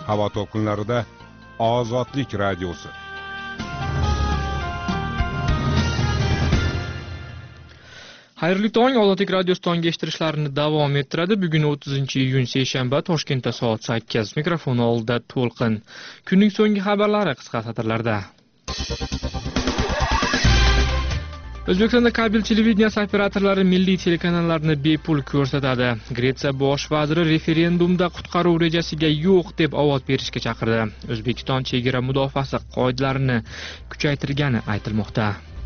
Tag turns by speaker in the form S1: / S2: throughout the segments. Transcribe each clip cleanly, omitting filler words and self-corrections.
S1: havo to'lqinlarida Ozodlik radiosi.
S2: Xayrli tong, Ozodlik radiosi tongga eshittirishlarini davom ettiradi. Bugun 30-iyun seshanba, Toshkentda soat 8. Mikrofon oldida To'lqin. Kunning so'nggi xabarlari qisqa satrlarda. O'zbekistonda kabel televideniyasi operatorlari milliy telekanallarni bepul ko'rsatadi. Gretsiya bosh vaziri referendumda qutqaruv rejasiga yo'q deb ovoz berishga chaqirdi. O'zbekiston chegara mudofaasi qoidalarini kuchaytirgani aytilmoqda.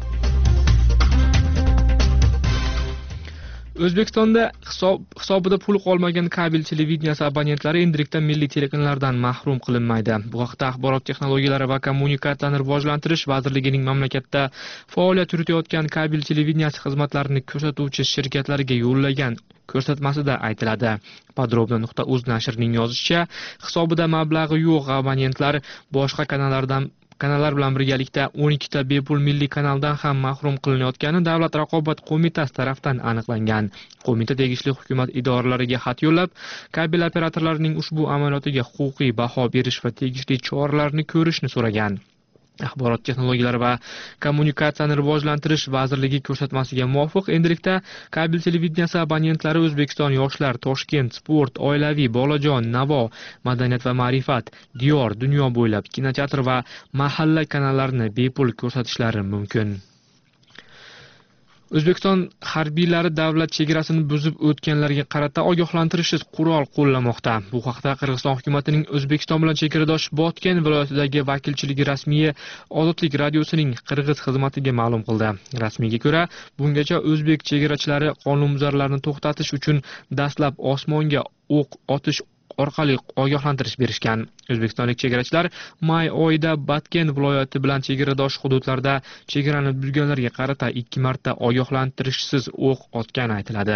S2: O'zbekistonda hisobida pul qolmagan kabel televideniyasi abonentlari endilikda milliy telekanallardan mahrum qilinmaydi. Bu haqda Axborot texnologiyalari va kommunikatsiyani rivojlantirish vazirligining mamlakatda faoliyat yuritayotgan kabel televideniyasi xizmatlarini ko'rsatuvchi shirkatlarga yo'llagan ko'rsatmasida aytiladi. Podrobno.uz nashrining yozishicha, hisobida mablag'i yo'q abonentlar boshqa kanallar bilan birgalikda 12 ta bepul milliy kanaldan ham mahrum qilinayotgani Davlat raqobat qo'mitasi tomonidan aniqlangan. Qo'mita tegishli hukumat idoralariga xat yo'llab, kabel operatorlarining ushbu amaliyotiga huquqiy baho berish va tegishli choralarni ko'rishni so'ragan. Axborot texnologiyalari va kommunikatsiyani rivojlantirish vazirligi ko'rsatmasiga muvofiq, endilikda kabel televideniyasi abonentlari O'zbekiston yoshlar, Toshkent, sport, oilaviy, bolajon, Navo, madaniyat va ma'rifat, Diyor, dunyo bo'ylab kinoteatr va mahalla kanallarini bepul ko'rsatishlari mumkin. O'zbekiston harbiylari davlat chegarasini buzib o'tganlarga qarata ogohlantirishsiz qurol qo'llamoqda. Bu haqda Qirg'iziston hukumatining O'zbekiston bilan chegaradosh Botken viloyatidagi vakilchiligi rasmiy Ozodlik radiosining qirg'iz xizmatiga ma'lum qildi. Rasmiyga ko'ra, bungacha o'zbek chegarachilari qonunbuzarlarni to'xtatish uchun dastlab osmonga o'q otish orqali ogohlantirish berishgan. O'zbekistonlik chegarachilar may oyida Botken viloyati bilan chegaradosh hududlarda chegarani buzganlarga qarata 2 marta ogohlantirishsiz o'q otgani aytiladi.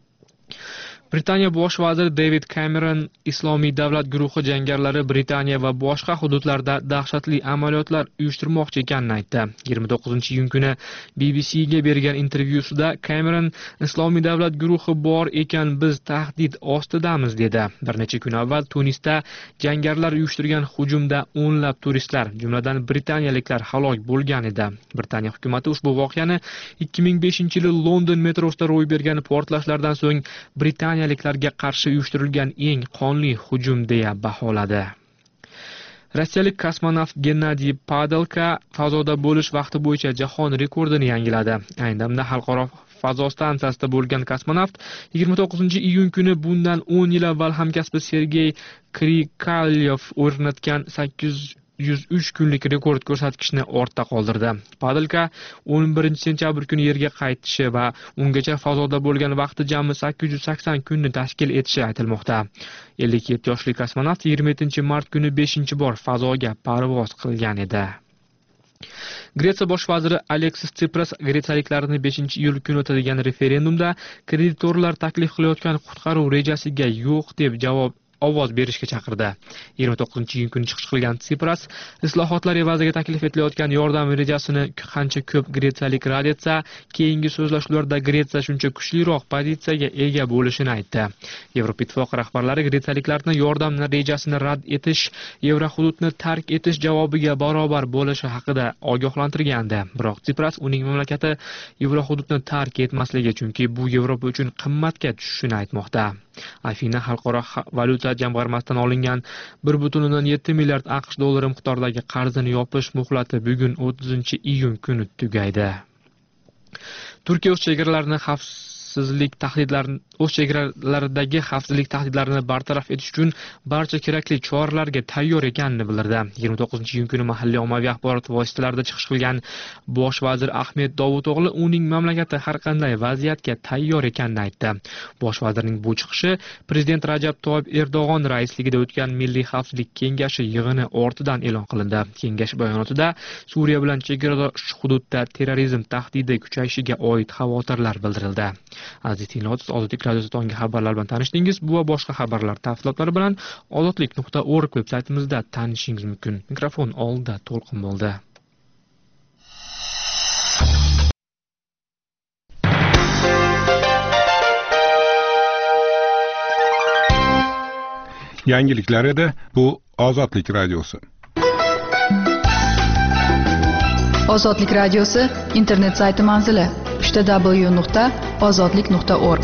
S2: Britaniya bosh vaziri David Cameron Islomiy davlat guruhi jangarilari Britaniya va boshqa hududlarda dahshatli amaliyotlar uyushtirmoqchi ekanini aytdi. 29-iyun kuni BBCga bergan intervyusida Cameron Islomiy davlat guruhi bor ekan, biz tahdid ostidamiz dedi. Bir necha kun avval Tunisda jangarilar uyushtirgan hujumda o'nlab turistlar, jumladan britaniyaliklar halok bo'lgan edi. Britaniya hukumatı ushbu voqeani 2005-yili London metrosida ro'y bergan portlashlardan so'ng Britaniyaliklarga qarshi uyushtirilgan eng qonli hujum deya baholadi. Rossiyalik kosmonavt Gennadiy Padalka fazoda bo'lish vaqti bo'yicha jahon rekordini yangiladi. Ayni damda xalqaro fazo stansiyasida bo'lgan kosmonavt 29-iyun kuni bundan 10 yil avval hamkasbi Sergey Krikalev o'rnatgan 803 kunlik rekord ko'rsatkichni ortda qoldirdi. Padalka 11-sentyabr kuni yerga qaytishi va ungacha fazoda bo'lgan vaqti jami 880 kunni tashkil etishi aytilmoqda. 57 yoshli kosmonavt 27-mart kuni 5-bor fazoga parvoz qilgan edi. Gretsiya bosh vaziri Aleksis Tsipras gretsiyaliklarni 5-iyul kuni o'tadigan referendumda kreditorlar taklif qilayotgan qutqaruv rejasiga yo'q deb ovoz berishga chaqirdi. 29-iyun kuni chiqish qilgan Tsipras islohotlar evaziga taklif etilayotgan yordam rejasini qancha ko'p gretsiyalik rad etsa, keyingi so'zlashuvlarda Gretsiya shuncha kuchliroq pozitsiyaga ega bo'lishini aytdi. Yevropa Ittifoqi rahbarlari gretsiyaliklarni yordam rejasini rad etish Yevrohududni tark etish javobiga barobar bo'lishi haqida ogohlantirgandi. Biroq Tsipras uning mamlakati Yevrohududni tark etmasligi, chunki bu Yevropa uchun qimmatga tushishini aytmoqda. Afina xalqaro valyuta jamg'armasidan olingan 1,7 milliard AQSh dollari miqdoridagi qarzini yopish muhlati bugun 30-iyun kuni tugaydi. Turkiya o'z chegaralaridagi xavfsizlik tahdidlarini bartaraf etish uchun barcha kerakli choralarga tayyor ekanini bildirdi. 29-iyun kuni mahalliy ommaviy axborot vositalarida chiqish qilgan bosh vazir Ahmet Davuto'g'li uning mamlakati har qanday vaziyatga tayyor ekanini aytdi. Bosh vazirning bu chiqishi prezident Rajab Toyyib Erdo'g'on raisligida o'tgan Milliy xavfsizlik kengashi yig'ini ortidan e'lon qilindi. Kengash bayonotida Suriya bilan chegaradosh hududda terrorizm tahdidi kuchayishiga oid xavotirlar bildirildi. Aziz tinglovchilar, Ozodlik radiosi tonggi xabarlar bilan tanishdingiz. Bu va boshqa xabarlar tafsilotlari bilan ozodlik.org veb-saytimizda tanishingiz mumkin. Mikrofon oldida To'lqin bo'ldi.
S1: Yangiliklar edi. Bu Ozodlik radiosi.
S3: Ozodlik radiosi internet sayti manzili www.ozodlik.org.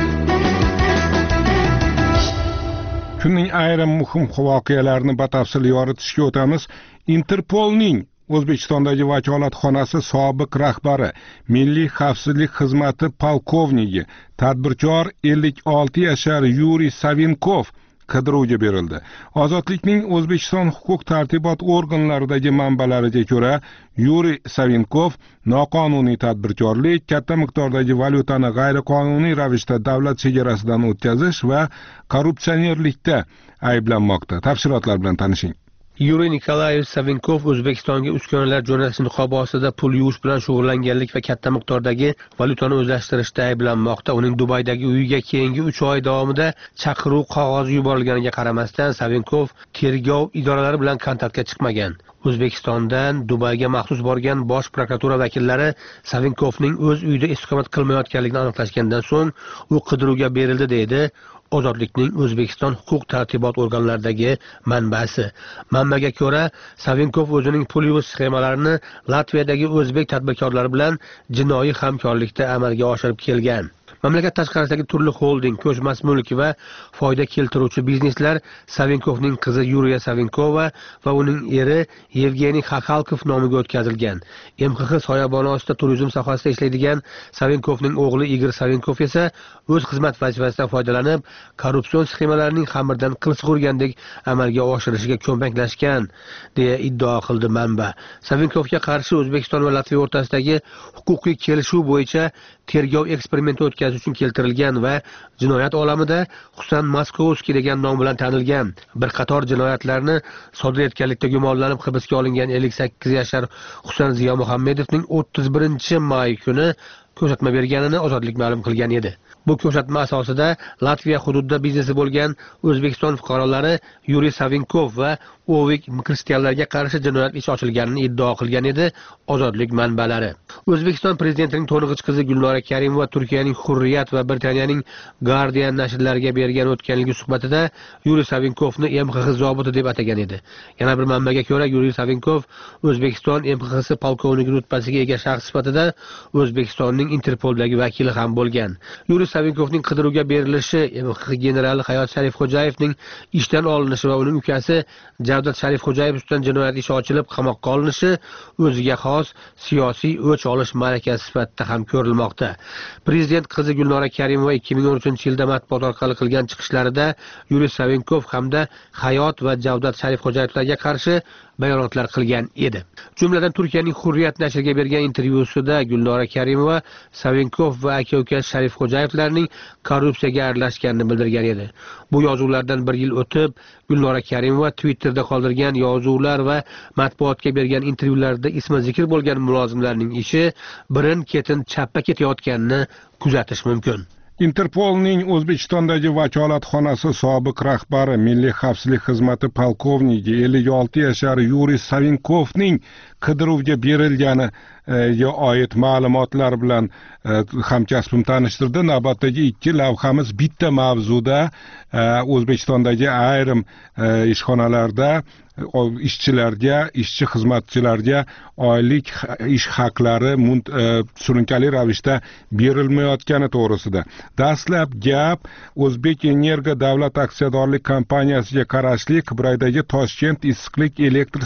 S1: Kunning ayrim muhim voqealarini batafsil yoritishga o'tamiz. Interpolning O'zbekistondagi vakolatxonasi sobiq rahbari, Milliy xavfsizlik xizmati polkovniki, tadbirkor 56 yashar Yuriy Savinkov qidiruvga berildi. Ozodlikning O'zbekiston huquq-tartibot organlaridagi manbalariga ko'ra, Yuriy Savinkov noqonuniy tadbirkorlik, katta miqdordagi valyutani g'ayriqonuniy ravishda davlat chegarasidan o'tkazish va korrupsionerlikda ayblanmoqda. Tafsilotlar bilan tanishing.
S4: Yuriy Nikolayevich Savinkov O'zbekistonga uskunalar jo'natish niqobi ostida pul yuvish bilan shug'ullanganlik va katta miqdordagi valyutani o'zlashtirishda ayblanmoqda. Uning Dubaydagi uyiga keyingi 3 oy davomida chaqiruv qog'ozi yuborilganiga qaramasdan Savinkov tergov idoralari bilan kontaktga chiqmagan. O'zbekistondan Dubayga maxsus borgan bosh prokuratura vakillari Savinkovning o'z uyida istiqomat qilmayotganligini aniqlashgandan so'ng u qidiruvga berildi deydi Ozodlikning O'zbekiston huquq-tartibot organlaridagi manbasi. Manbaga ko'ra, Savinkov o'zining pul yuvish sxemalarini Latviyadagi o'zbek tadbirkorlari bilan jinoiy hamkorlikda amalga oshirib kelgan. Mamlakat tashqarisidagi turli holding, ko'chmas mulk va foyda keltiruvchi bizneslar Savinkovning qizi Yuriya Savinkova va uning eri Yevgeniy Xaxalkov nomiga o'tkazilgan. MXX soyaboni ostida turizm sohasida ishlaydigan Savinkovning o'g'li Igor Savinkov esa o'z xizmat vazifasidan foydalanib, korrupsion sxemalarning xamirdan qilsiq urgandek amalga oshirishiga ko'maklashgan, deya iddao qildi manba. Savinkovga qarshi O'zbekiston va Latviya o'rtasidagi huquqiy kelishuv bo'yicha tergov eksperimenti o'tkazish uchun keltirilgan va jinoyat olamida Husan Maskovskiy degan nom bilan tanilgan. Bir qator jinoyatlarni sodir etganlikda gumonlanib hibsga olingan 58 yashar Husan Ziyo Muhammedovning 31 may kuni ko'rsatma berganini Ozodlik ma'lum qilgan edi. Bu ko'rsatma asosida Latviya hududida biznesi bo'lgan O'zbekiston fuqarolari Yuriy Savinkov va Ovik kristianlarga qarshi jinoyat ishi ochilganini iddao qilgan edi Ozodlik manbalari. O'zbekiston prezidentining to'ng'ich qizi Gulnora Karimova Turkiyaning Hurriyat va Britaniyaning Guardian nashrlariga bergan o'tgan yilgi suhbatida Yuriy Savinkovni MXX zobiti deb atagan edi. Yana bir manbaga ko'ra, Yuriy Savinkov O'zbekiston MXX polkovniki rutbasiga ega shaxs sifatida O'zbekistonning Interpoldagi vakili ham bo'lgan. Yuriy Savinkovning qidiruvga berilishi, MXX generali Hayot Sharifxo'jayevning ishdan olinishi va uning ukasi Javdat Sharifxo'jayev ustidan jinoyat ishi ochilib qamoqqa olinishi o'ziga xos siyosiy o'ch olish ma'rakasi sifatida ham ko'rilmoqda. Prezident qizi Gulnora Karimova 2013-yilda matbuot orqali qilgan chiqishlarida Yuriy Savinkov hamda Hayot va Javdat Sharifxo'jayevlarga qarshi bayonotlar qilgan edi. Jumladan Turkiyaning Hurriyat nashriga bergan intervyusida Gulnora Karimova Savinkov va aka-uka Sharifxo'jayevlarning korrupsiyaga aralashganini bildirgan edi. Bu yozuvlardan bir yil o'tib, Gulnora Karimova Twitterda qoldirgan yozuvlar va matbuotga bergan intervyularda ismi zikr bo'lgan mulozimlarning ishi birin-ketin chappa ketayotganini kuzatish mumkin.
S1: Interpolning O'zbekistondagi vakolatxonasi sobiq rahbari, Milliy xavfsizlik xizmati polkovniki 56 yashar Yuriy Savinkovning qidiruvga berilganiga oid ma'lumotlar bilan hamkasbim tanishtirdi. Navbatdagi 2 lavhamiz bitta mavzuda O'zbekistondagi ayrim ishxonalarda ishchilarga, ishchi xizmatchilarga oylik ish haqlari surunkali ravishda berilmayotgani to'g'risida. Dastlab gap O'zbek Energo davlat aksiyadorlik kompaniyasiga qarashli Qibraydagi Toshkent issiqlik elektr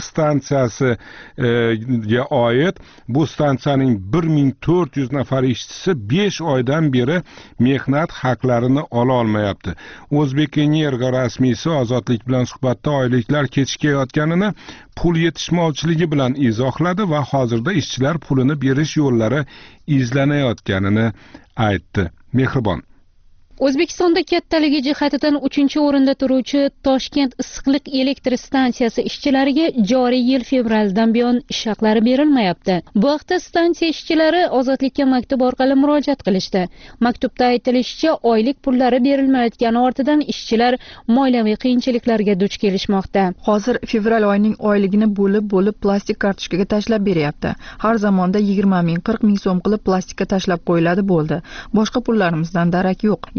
S1: stansiyasiga oid. Bu stansiyaning 1400 nafar ishchisi 5 oydan beri mehnat haqlarini ola olmayapti. O'zbek Energo rasmiysi Ozodlik bilan suhbatda oyliklar kechikayotganini pul yetishmovchiligi bilan izohladi va hozirda ishchilar pulini berish yo'llari izlanayotganini aytdi. Mehribon.
S5: O'zbekistonda kattaligi jihatidan 3-o'rinda turuvchi Toshkent issiqlik elektr stansiyasi ishchilariga joriy yil fevraldan buyon ish haqlari berilmayapti. Bu haqda stansiya ishchilari Ozodlikka maktub orqali murojaat qilishdi. Maktubda aytilishicha, oylik pullari berilmayotgani ortidan ishchilar moliyaviy qiyinchiliklarga duch kelishmoqda.
S3: Hozir fevral oyining oyligini bo'lib plastik kartochkaga tashlab beryapti. Har zamonda 20 ming, 40 ming so'm qilib plastikka tashlab qo'yiladi bo'ldi. Boshqa pullarimizdan darak yo'q.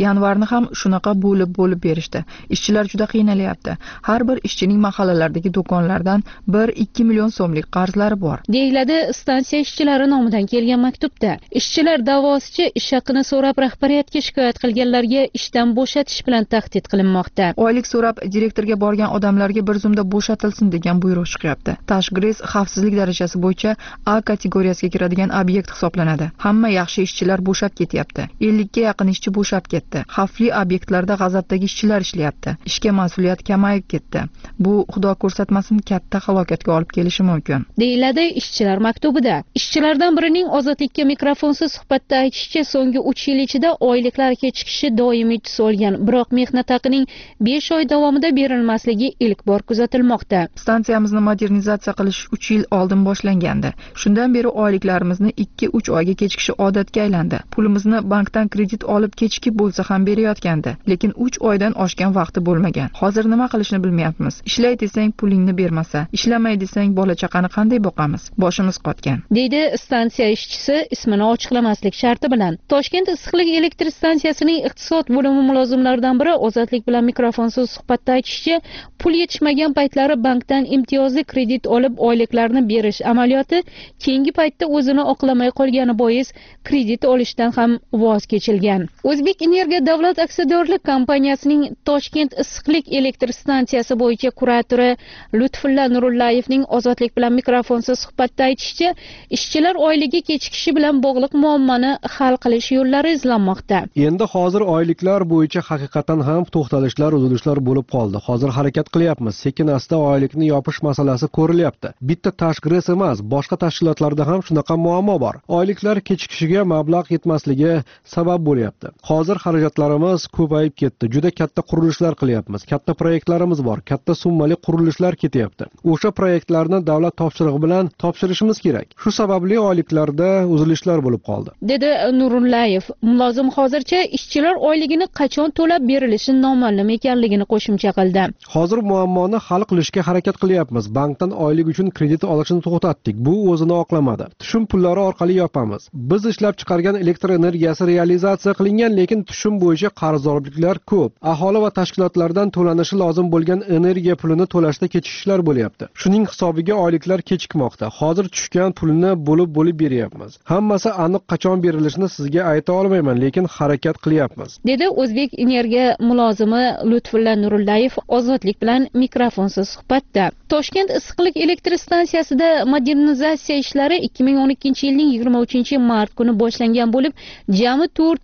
S3: Yanvarni ham shunaqa bo'lib berishdi. Ishchilar juda qiynalyapti. Har bir ishchining mahallalardagi do'konlardan 1-2 million so'mlik qarzlari bor.
S5: Deyiladi stansiya ishchilari nomidan kelgan maktubda. Ishchilar da'vosicha ish haqini so'rab rahbariyatga shikoyat qilganlarga ishdan bo'shatish bilan tahdid qilinmoqda.
S3: Oylik so'rab direktorga borgan odamlarga bir zumda bo'shatilsin degan buyruq chiqyapti. Tashgres xavfsizlik darajasi bo'yicha A kategoriyasiga kiradigan obyekt hisoblanadi. Hamma yaxshi ishchilar bo'shab ketyapti. 50 ga yaqin ishchi bo'shab ketdi. Xavfli obyektlarda g'azabdagi ishchilar ishlayapti. Ishga mas'uliyat kamayib ketdi. Bu xudo ko'rsatmasin katta halokatga olib kelishi mumkin.
S5: Deyiladi ishchilar maktubida. Ishchilardan birining Ozodlikka mikrofonsiz suhbatda aytishicha, so'nggi 3 yil ichida oyliklar kechikishi doimiy tus olgan, biroq mehnat haqining 5 oy davomida berilmasligi ilk bor kuzatilmoqda.
S3: Stansiyamizni modernizatsiya qilish 3 yil oldin boshlangandi. Shundan beri oyliklarimizni 2-3 oyga kechikishi odatga aylandi. Pulimizni bankdan kredit olib kechikib bo'lsa ham berayotgandi, lekin 3 oydan oshgan vaqti bo'lmagan. Hozir nima qilishni bilmayapmiz. Ishlay desang pulingni bermasa, ishlamay desang bola chaqani qanday boqamiz? Boshimiz qotgan.
S5: Deydi stansiya ishchisi ismini ochiqlamaslik sharti bilan. Toshkent issiqlik elektr stansiyasining iqtisod bo'limi mulozimlaridan biri Ozodlik bilan mikrofonsiz suhbatda aytishicha, pul yetishmagan paytlari bankdan imtiyozli kredit olib oyliklarni berish amaliyoti keyingi paytda o'zini oqlamay qolgani bois kredit olishdan ham voz kechilgan. O'zbek Energiya davlat aksiyadorlik kompaniyasining Toshkent issiqlik elektr stansiyasi bo'yicha kuratori Lutfulla Nurullayevning Ozodlik bilan mikrofonsiz suhbatda aytishicha, ishchilar oyligi kechikishi bilan bog'liq muammoni hal qilish yo'llari izlanmoqda.
S6: Endi hozir oyliklar bo'yicha haqiqatan ham to'xtalishlar, uzilishlar bo'lib qoldi. Hozir harakat qilyapmiz. Sekin-asta oylikni yopish masalasi ko'rilyapti. Bitta Tashgres emas, boshqa tashkilotlarda ham shunaqa muammo bor. Oyliklar kechikishiga mablag' yetmasligi sabab bo'lyapti. Hozir xarajatlarimiz ko'payib ketdi. Juda katta qurilishlar qilyapmiz. Katta proyektlarimiz bor. Katta summali qurilishlar ketyapti. O'sha proyektlarni davlat topshirig'i bilan topshirishimiz kerak. Shu sababli oyliklarda uzilishlar bo'lib qoldi.
S5: Dedi Nurullayev. Mulozim hozircha ishchilar oyligini qachon to'lab berilishi noma'lum ekanligini qo'shimcha qildi.
S6: Hozir muammoni hal qilishga harakat qilyapmiz. Bankdan oylik uchun kredit olishni to'xtatdik. Bu o'zini oqlamadi. Tushum pullari orqali yopamiz. Biz ishlab chiqargan elektr energiyasi realizatsiya qilingan, lekin tushum bo'yicha qarzdorliklar ko'p. Aholi va tashkilotlardan to'lanishi lozim bo'lgan energiya pulini to'lashda kechikishlar bo'lyapti. Shuning hisobiga oyliklar kechikmoqda. Hozir tushgan pulni bo'lib beryapmiz. Hammasi aniq qachon berilishini sizga ayta olmayman, lekin harakat qilyapmiz.
S5: Dedi O'zbek Energiya mulozimi Lutfulla Nurullayev Ozodlik bilan mikrofonsiz suhbatda. Toshkent issiqlik elektr stansiyasida modernizatsiya ishlari 2012-yilning 23-mart kuni boshlangan bo'lib, jami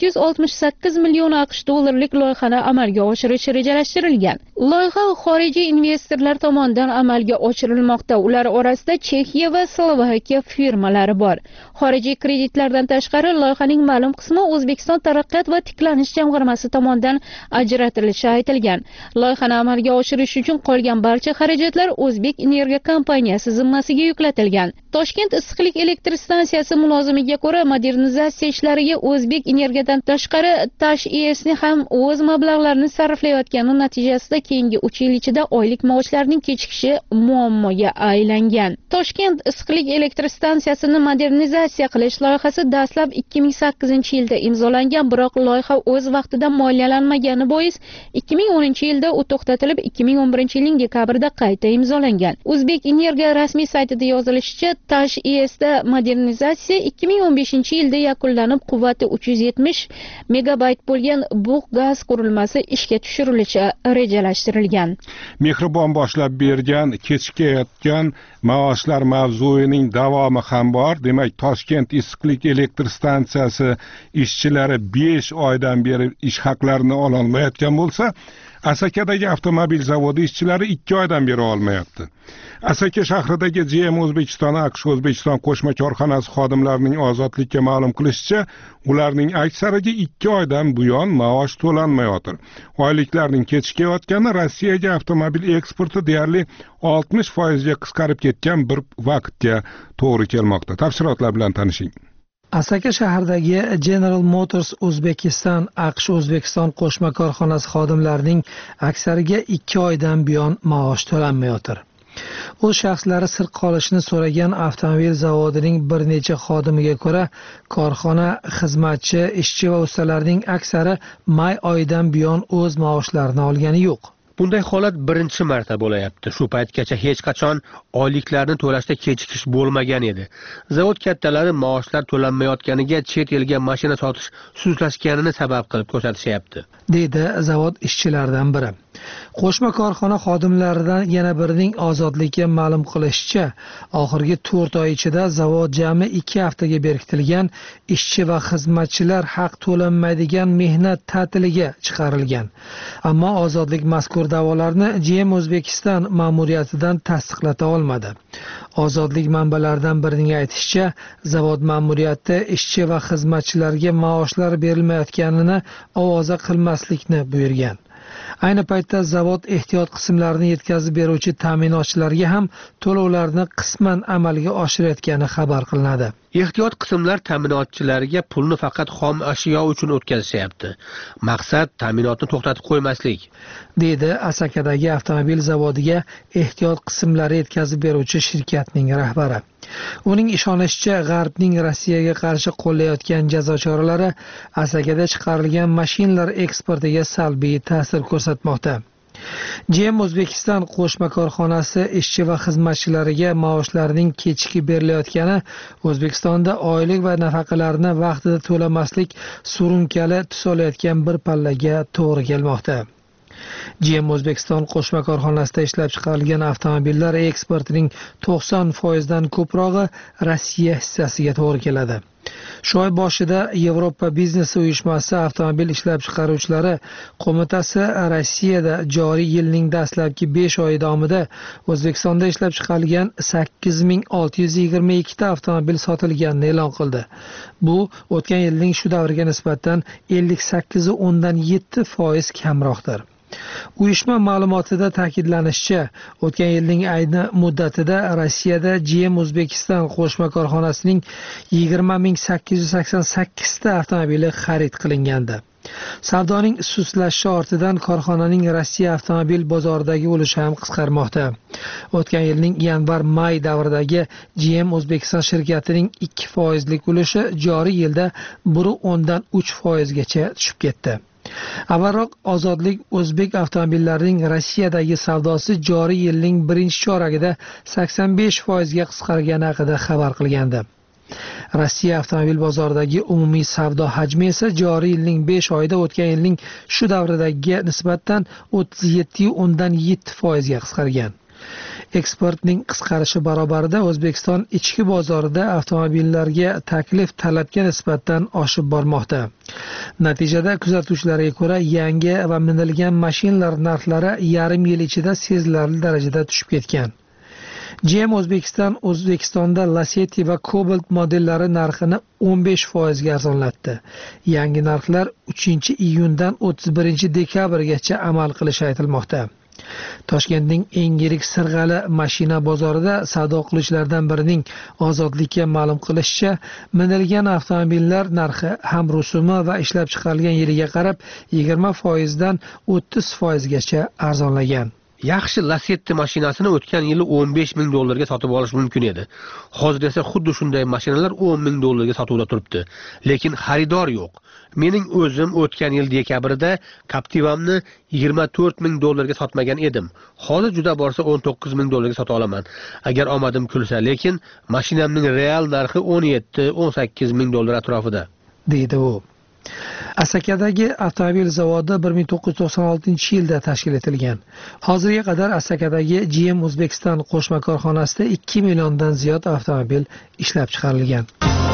S5: 468 million AQSh dollarlik loyihani amalga oshirish rejalashtirilgan. Loyiha xorijiy investorlar tomonidan amalga oshirilmoqda. Ular orasida Chexiya va Slovakiya firmalari bor. Xorijiy kreditlardan tashqari loyihaning ma'lum qismi O'zbekiston taraqqiyot va tiklanish jamg'armasi tomonidan ajratilishi aytilgan. Loyihani amalga oshirish uchun qolgan barcha xarajatlar O'zbek Energiya kompaniyasi zimmasiga yuklatilgan. Toshkent issiqlik elektr stansiyasi mulozimiga ko'ra, modernizatsiya ishlariga O'zbek Energiyadan tashqari Tash.es'ni ham o'z mablag'larini sarflayotgani natijasida keyingi 3 yil ichida oylik maoshlarning kechikishi muammoga aylangan. Toshkent issiqlik elektr stansiyasini modernizatsiya qilish loyihasi dastlab 2008-yilda imzolangan, biroq loyiha o'z vaqtida moliyalanmagani bois 2010-yilda u to'xtatilib, 2011-yilning dekabrida qayta imzolangan. O'zbek Energiya rasmiy saytida yozilishicha, Tash.es'da modernizatsiya 2015-yilda yakunlanib, quvvati 370 megabayt bo'lgan bug' gaz qurilmasi ishga tushirilishi rejalashtirilgan.
S1: Mehribon boshlab bergan kechikayotgan maoshlar mavzuining davomi ham bor. Demak, Toshkent issiqlik elektr stansiyasi ishchilari 5 oydan beri ish haqlarini ola olmayotgan bo'lsa, Asakadagi avtomobil zavodi ishchilari 2 oydan beri olmayapti. Asaka shahridagi GM O'zbekiston AQSh O'zbekiston qo'shma korxonasi xodimlarining Ozodlikka ma'lum qilishicha, ularning aksariga 2 oydan buyon maosh to'lanmayotir. Oyliklarning kechikayotgani Rossiyaga avtomobil eksporti deyarli 60% ga qisqarib ketgan bir vaqtga to'g'ri kelmoqda. Tafsilotlar bilan tanishing.
S7: Asaka shahridagi General Motors Uzbekistan AQSh O'zbekiston qo'shma korxonasi xodimlarining aksariga 2 oydan buyon maosh to'lanmayotir. O'z shaxslari sir qolishini so'ragan avtomobil zavodining bir necha xodimiga ko'ra, korxona xizmatchi, ishchi va ustalarning aksari may oyidan buyon o'z maoshlarini olgani yo'q.
S4: Bunday holat birinchi marta bo'layapti. Shu paytgacha hech qachon oyliklarni to'lashda kechikish bo'lmagan edi. Zavod kattalari maoshlar to'lanmayotganiga chet elga mashina sotish sustlashganini sabab qilib ko'rsatishyapti,
S7: deydi zavod ishchilaridan biri. Qo'shma korxona xodimlaridan yana birining ozodlikka ma'lum qilishicha, oxirgi 4 oy ichida zavod jami 2 haftaga berkitilgan ishchi va xizmatchilar haq to'lanmaydigan mehnat ta'tiliga chiqarilgan. Ammo ozodlik mazkur da'volarni GM O'zbekiston ma'muriyatidan tasdiqlata olmadi. Ozodlik manbalaridan birining aytishicha, zavod ma'muriyati ishchi va xizmatchilarga maoshlar berilmayotganini ovoza qilmaslikni buyurgan. Ayni paytda zavod ehtiyot qismlarini yetkazib beruvchi ta'minotchilarga ham to'lovlarni qisman amalga oshirayotgani xabar qilinadi.
S4: Ehtiyot qismlar ta'minotchilarga pulni faqat xom ashyo uchun o'tkazishyapti. Maqsad ta'minotni to'xtatib qo'ymaslik,
S7: deydi Asakadagi avtomobil zavodiga ehtiyot qismlari yetkazib beruvchi shirkatning rahbari. Uning ishonishicha, G'arbning Rossiyaga qarshi qo'llayotgan jazo choralari Asakada chiqarilgan mashinalar eksportiga salbiy ta'sir ko'rsatmoqda. GM O'zbekiston qo'shma korxonasi ishchi va xizmatchilariga maoshlarining kechikib berilayotgani O'zbekistonda oylik va nafaqalarni vaqtida to'lamaslik surunkali tus olayotgan bir pallaga to'g'ri kelmoqda. GM O'zbekiston qo'shma korxonasida ishlab chiqarilgan avtomobillar eksportining 90% dan ko'prog'i Rossiya hissasiga to'g'ri keladi. Shu oy boshida Yevropa biznes uyushmasi avtomobil ishlab chiqaruvchilari qo'mitasi Rossiyada joriy yilning dastlabki 5 oy davomida O'zbekistonda ishlab chiqarilgan 8622 ta avtomobil sotilganini e'lon qildi. Bu o'tgan yilning shu davriga nisbatan 58.7% kamroqdir. Uyushma ma'lumotida ta'kidlanishicha, o'tgan yilning ayni muddatida Rossiyada GM O'zbekiston qo'shma korxonasining 20888 ta avtomobili xarid qilingandi. Savdoning suslashishi ortidan korxonaning Rossiya avtomobil bozoridagi ulushi ham qisqarmoqda. O'tgan yilning yanvar-may davridagi GM O'zbekiston shirkatining 2% lik ulushi joriy yilda 1.10 dan 3% gacha tushib ketdi. Avvalroq ozodlik o'zbek avtomobillarining Rossiyadagi savdosi joriy yilning birinchi choragida 85% ga qisqargani haqida xabar qilgandi. Rossiya avtomobil bozoridagi umumiy savdo hajmi esa joriy yilning 5 oyida o'tgan yilning shu davridagiga nisbatan 37.7% ga qisqargan. Eksportning qisqarishi barobarida O'zbekiston ichki bozorida avtomobillarga taklif talabga nisbatan oshib bormoqda. Natijada kuzatuvchilarga ko'ra, yangi va minilgan mashinalar narxlari yarim yil ichida sezilarli darajada tushib ketgan. GM O'zbekiston O'zbekistonda Lacetti va Cobalt modellari narxini 15% ga arzonlatdi. Yangi narxlar 3-iyundan 31-dekabrgacha amal qilishi aytilmoqda. Toshkentning eng yirik sirg'ali mashina bozorida savdo qiluvchilardan birining ozodlikka ma'lum qilishicha, minilgan avtomobillar narxi ham rusumi va ishlab chiqarilgan yiliga qarab 20% dan 30% gacha arzonlagan.
S4: Yaxshi Lacetti mashinasini o'tgan yili $15,000 sotib olish mumkin edi. Hozir esa xuddi shunday mashinalar $10,000 sotuvda turibdi, lekin xaridor yo'q. Mening o'zim o'tgan yil dekabrda Captiva'mni $24,000 ga sotmagan edim. Hozir juda borsa $19,000 ga sota olaman, agar omadim kulsa, lekin mashinamning real narxi $17-18,000 atrofida,
S7: deydi u. Asakadagi avtomobil zavodi 1996-yilda tashkil etilgan. Hozirga qadar Asakadagi GM O'zbekiston qo'shma korxonasida 2 milliondan ziyod avtomobil ishlab chiqarilgan.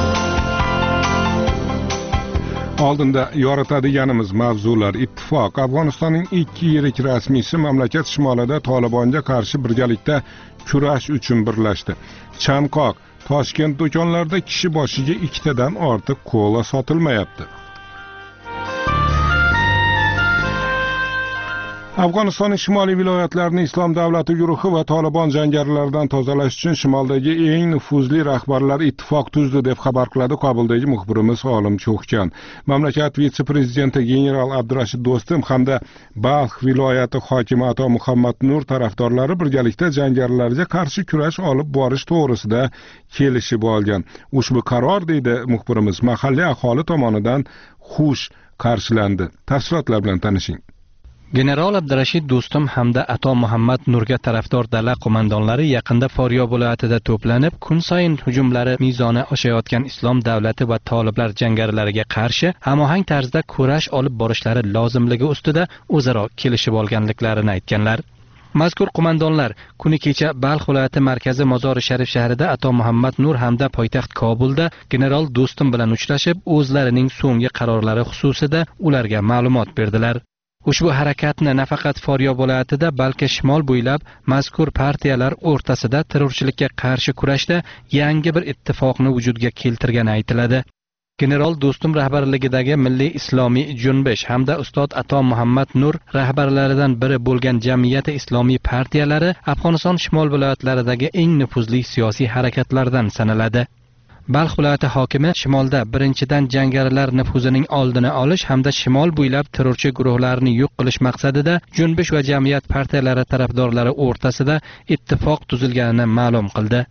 S1: Oldinda yoritadiganimiz mavzular: ittifoq Afg'onistonning 2 yirik rasmiysi mamlakat shimolida Tolibonga qarshi birgalikda kurash uchun birlashdi. Chanqoq: Toshkent do'konlarida kishi boshiga 2 tadan ortiq kola sotilmayapti. Afg'onistonning shimoliy viloyatlarini Islom davlati guruhi va Tolibon jangarilaridan tozalash uchun shimoldagi eng nufuzli rahbarlar ittifoq tuzdi deb xabar qiladi Kobuldagi muxbirimiz Olim Cho'xjan. Mamlakat vitse-prezidenti general Abdurashid Do'stum hamda Balx viloyati hokimi Ato Muhammad Nur tarafdorlari birgalikda jangarilarga qarshi kurash olib borish to'g'risida kelishib olgan. Ushbu qaror, deydi muxbirimiz, mahalliy aholi tomonidan xush qarshilandi. Tafsilotlar bilan tanishing.
S8: General Abdurashid Do'stum hamda Ato Muhammad Nurga tarafdor dala qo'mondonlari yaqinda Foryob viloyatida to'planib, kun sayin hujumlari mezoni oshayotgan Islom davlati va toliblar jangarilariga qarshi hamohang tarzda kurash olib borishlari lozimligi ustida o'zaro kelishib olganliklarini aytganlar. Mazkur qo'mondonlar kuni kecha Balx viloyati markazi Mozori Sharif shahrida Ato Muhammad Nur hamda poytaxt Kobulda general Do'stum bilan uchrashib, o'zlarining so'nggi qarorlari xususida ularga ma'lumot berdilar. Ushbu harakatni nafaqat Foryob viloyatida, balki shimol bo'ylab mazkur partiyalar o'rtasida terrorchilikka qarshi kurashda yangi bir ittifoqni vujudga keltirgani aytiladi. General Do'stum rahbarligidagi Milliy islomiy junbish hamda ustod Ato Muhammad Nur rahbarlaridan biri bo'lgan Jamiyati islomiy partiyalari Afg'oniston shimol viloyatlaridagi eng nufuzli siyosiy harakatlardan sanaladi. Balx viloyati hokimi shimolda birinchidan jangarilar nufuzining oldini olish hamda shimol bo'ylab terrorchi guruhlarni yo'q qilish maqsadida junbish va jamiyat partiyalari tarafdorlari o'rtasida ittifoq tuzilganini ma'lum qildi.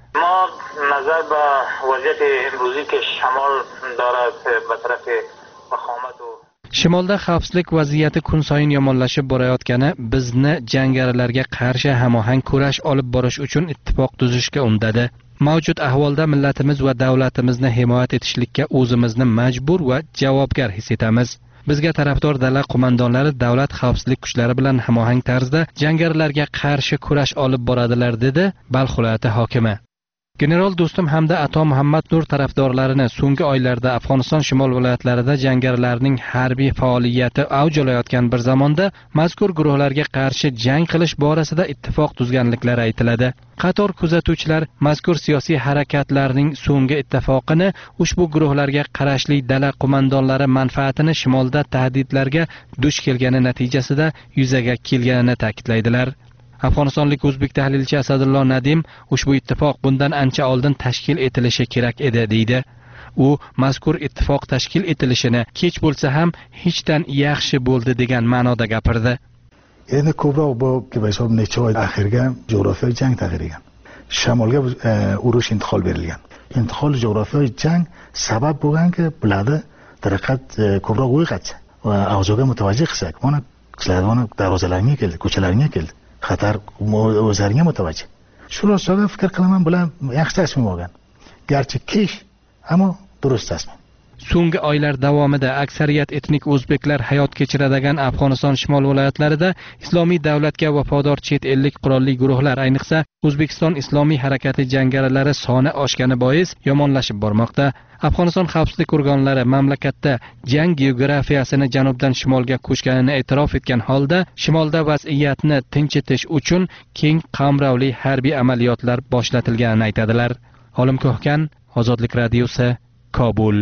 S9: نظر به وضعیت امروزی که شمال دارد به طرف مقاومت و
S8: Shimolda xavfsizlik vaziyati kun sayin yomonlashib borayotgani bizni jangarilarga qarshi hamohang kurash olib borish uchun ittifoq tuzishga undadi. Mavjud ahvolda millatimiz va davlatimizni himoya etishlikka o'zimizni majbur va javobgar his etamiz. Bizga tarafdor dala qo'mondonlari davlat xavfsizlik kuchlari bilan hamohang tarzda jangarilarga qarshi kurash olib boradilar, dedi Balx viloyati hokimi. General Do'stum hamda Ato Muhammad Nur tarafdorlarini so'nggi oylarda Afg'oniston shimol viloyatlarida jangarilarning harbiy faoliyati avj olayotgan bir zamonda mazkur guruhlarga qarshi jang qilish borasida ittifoq tuzganliklari aytiladi. Qator kuzatuvchilar mazkur siyosiy harakatlarning so'nggi ittifoqini ushbu guruhlarga qarashli dala qo'mondonlari manfaatini shimolda tahdidlarga duch kelgani natijasida yuzaga kelganini ta'kidlaydilar. Afg'onistonlik o'zbek tahlilchi Asadullo Nadim ushbu ittifoq bundan ancha oldin tashkil etilishi kerak edi, deydi. U mazkur ittifoq tashkil etilishini kech bo'lsa ham hechdan yaxshi bo'ldi degan ma'noda gapirdi.
S10: Endi ko'proq bu hisob necha oy akhirga jo'rafiy jang tag'irgan. Shamolga urush intiqol berilgan. Intiqol jo'rafiy jang sabab bo'lganki, biladi, taraqqat ko'proq o'yqatsa va avzoga mutavajjih qilsak, mana qizlarni darvozalarga keldi, ko'chalarga keldi. Xatar o'zlariga mutavajjih. Shu ro'zg'orga fikr qilaman bilan yaxshi tasmin olgan. Garchi kech, ammo durust tasmin.
S8: So'nggi oylar davomida aksariyat etnik o'zbeklar hayot kechiradigan Afg'oniston shimol viloyatlarida islomiy davlatga vafodor chet ellik qurolli guruhlar, ayniqsa O'zbekiston islomiy harakati jangarilari soni oshgani bois yomonlashib bormoqda. Afg'oniston xavfsizlik organlari mamlakatda jang geografiyasini janubdan shimolga ko'chganini e'tirof etgan holda, shimolda vaziyatni tinchitish uchun keng qamrovli harbiy amaliyotlar boshlatilganini aytadilar. Olim Ko'hkan, Ozodlik radiosi, Kobul.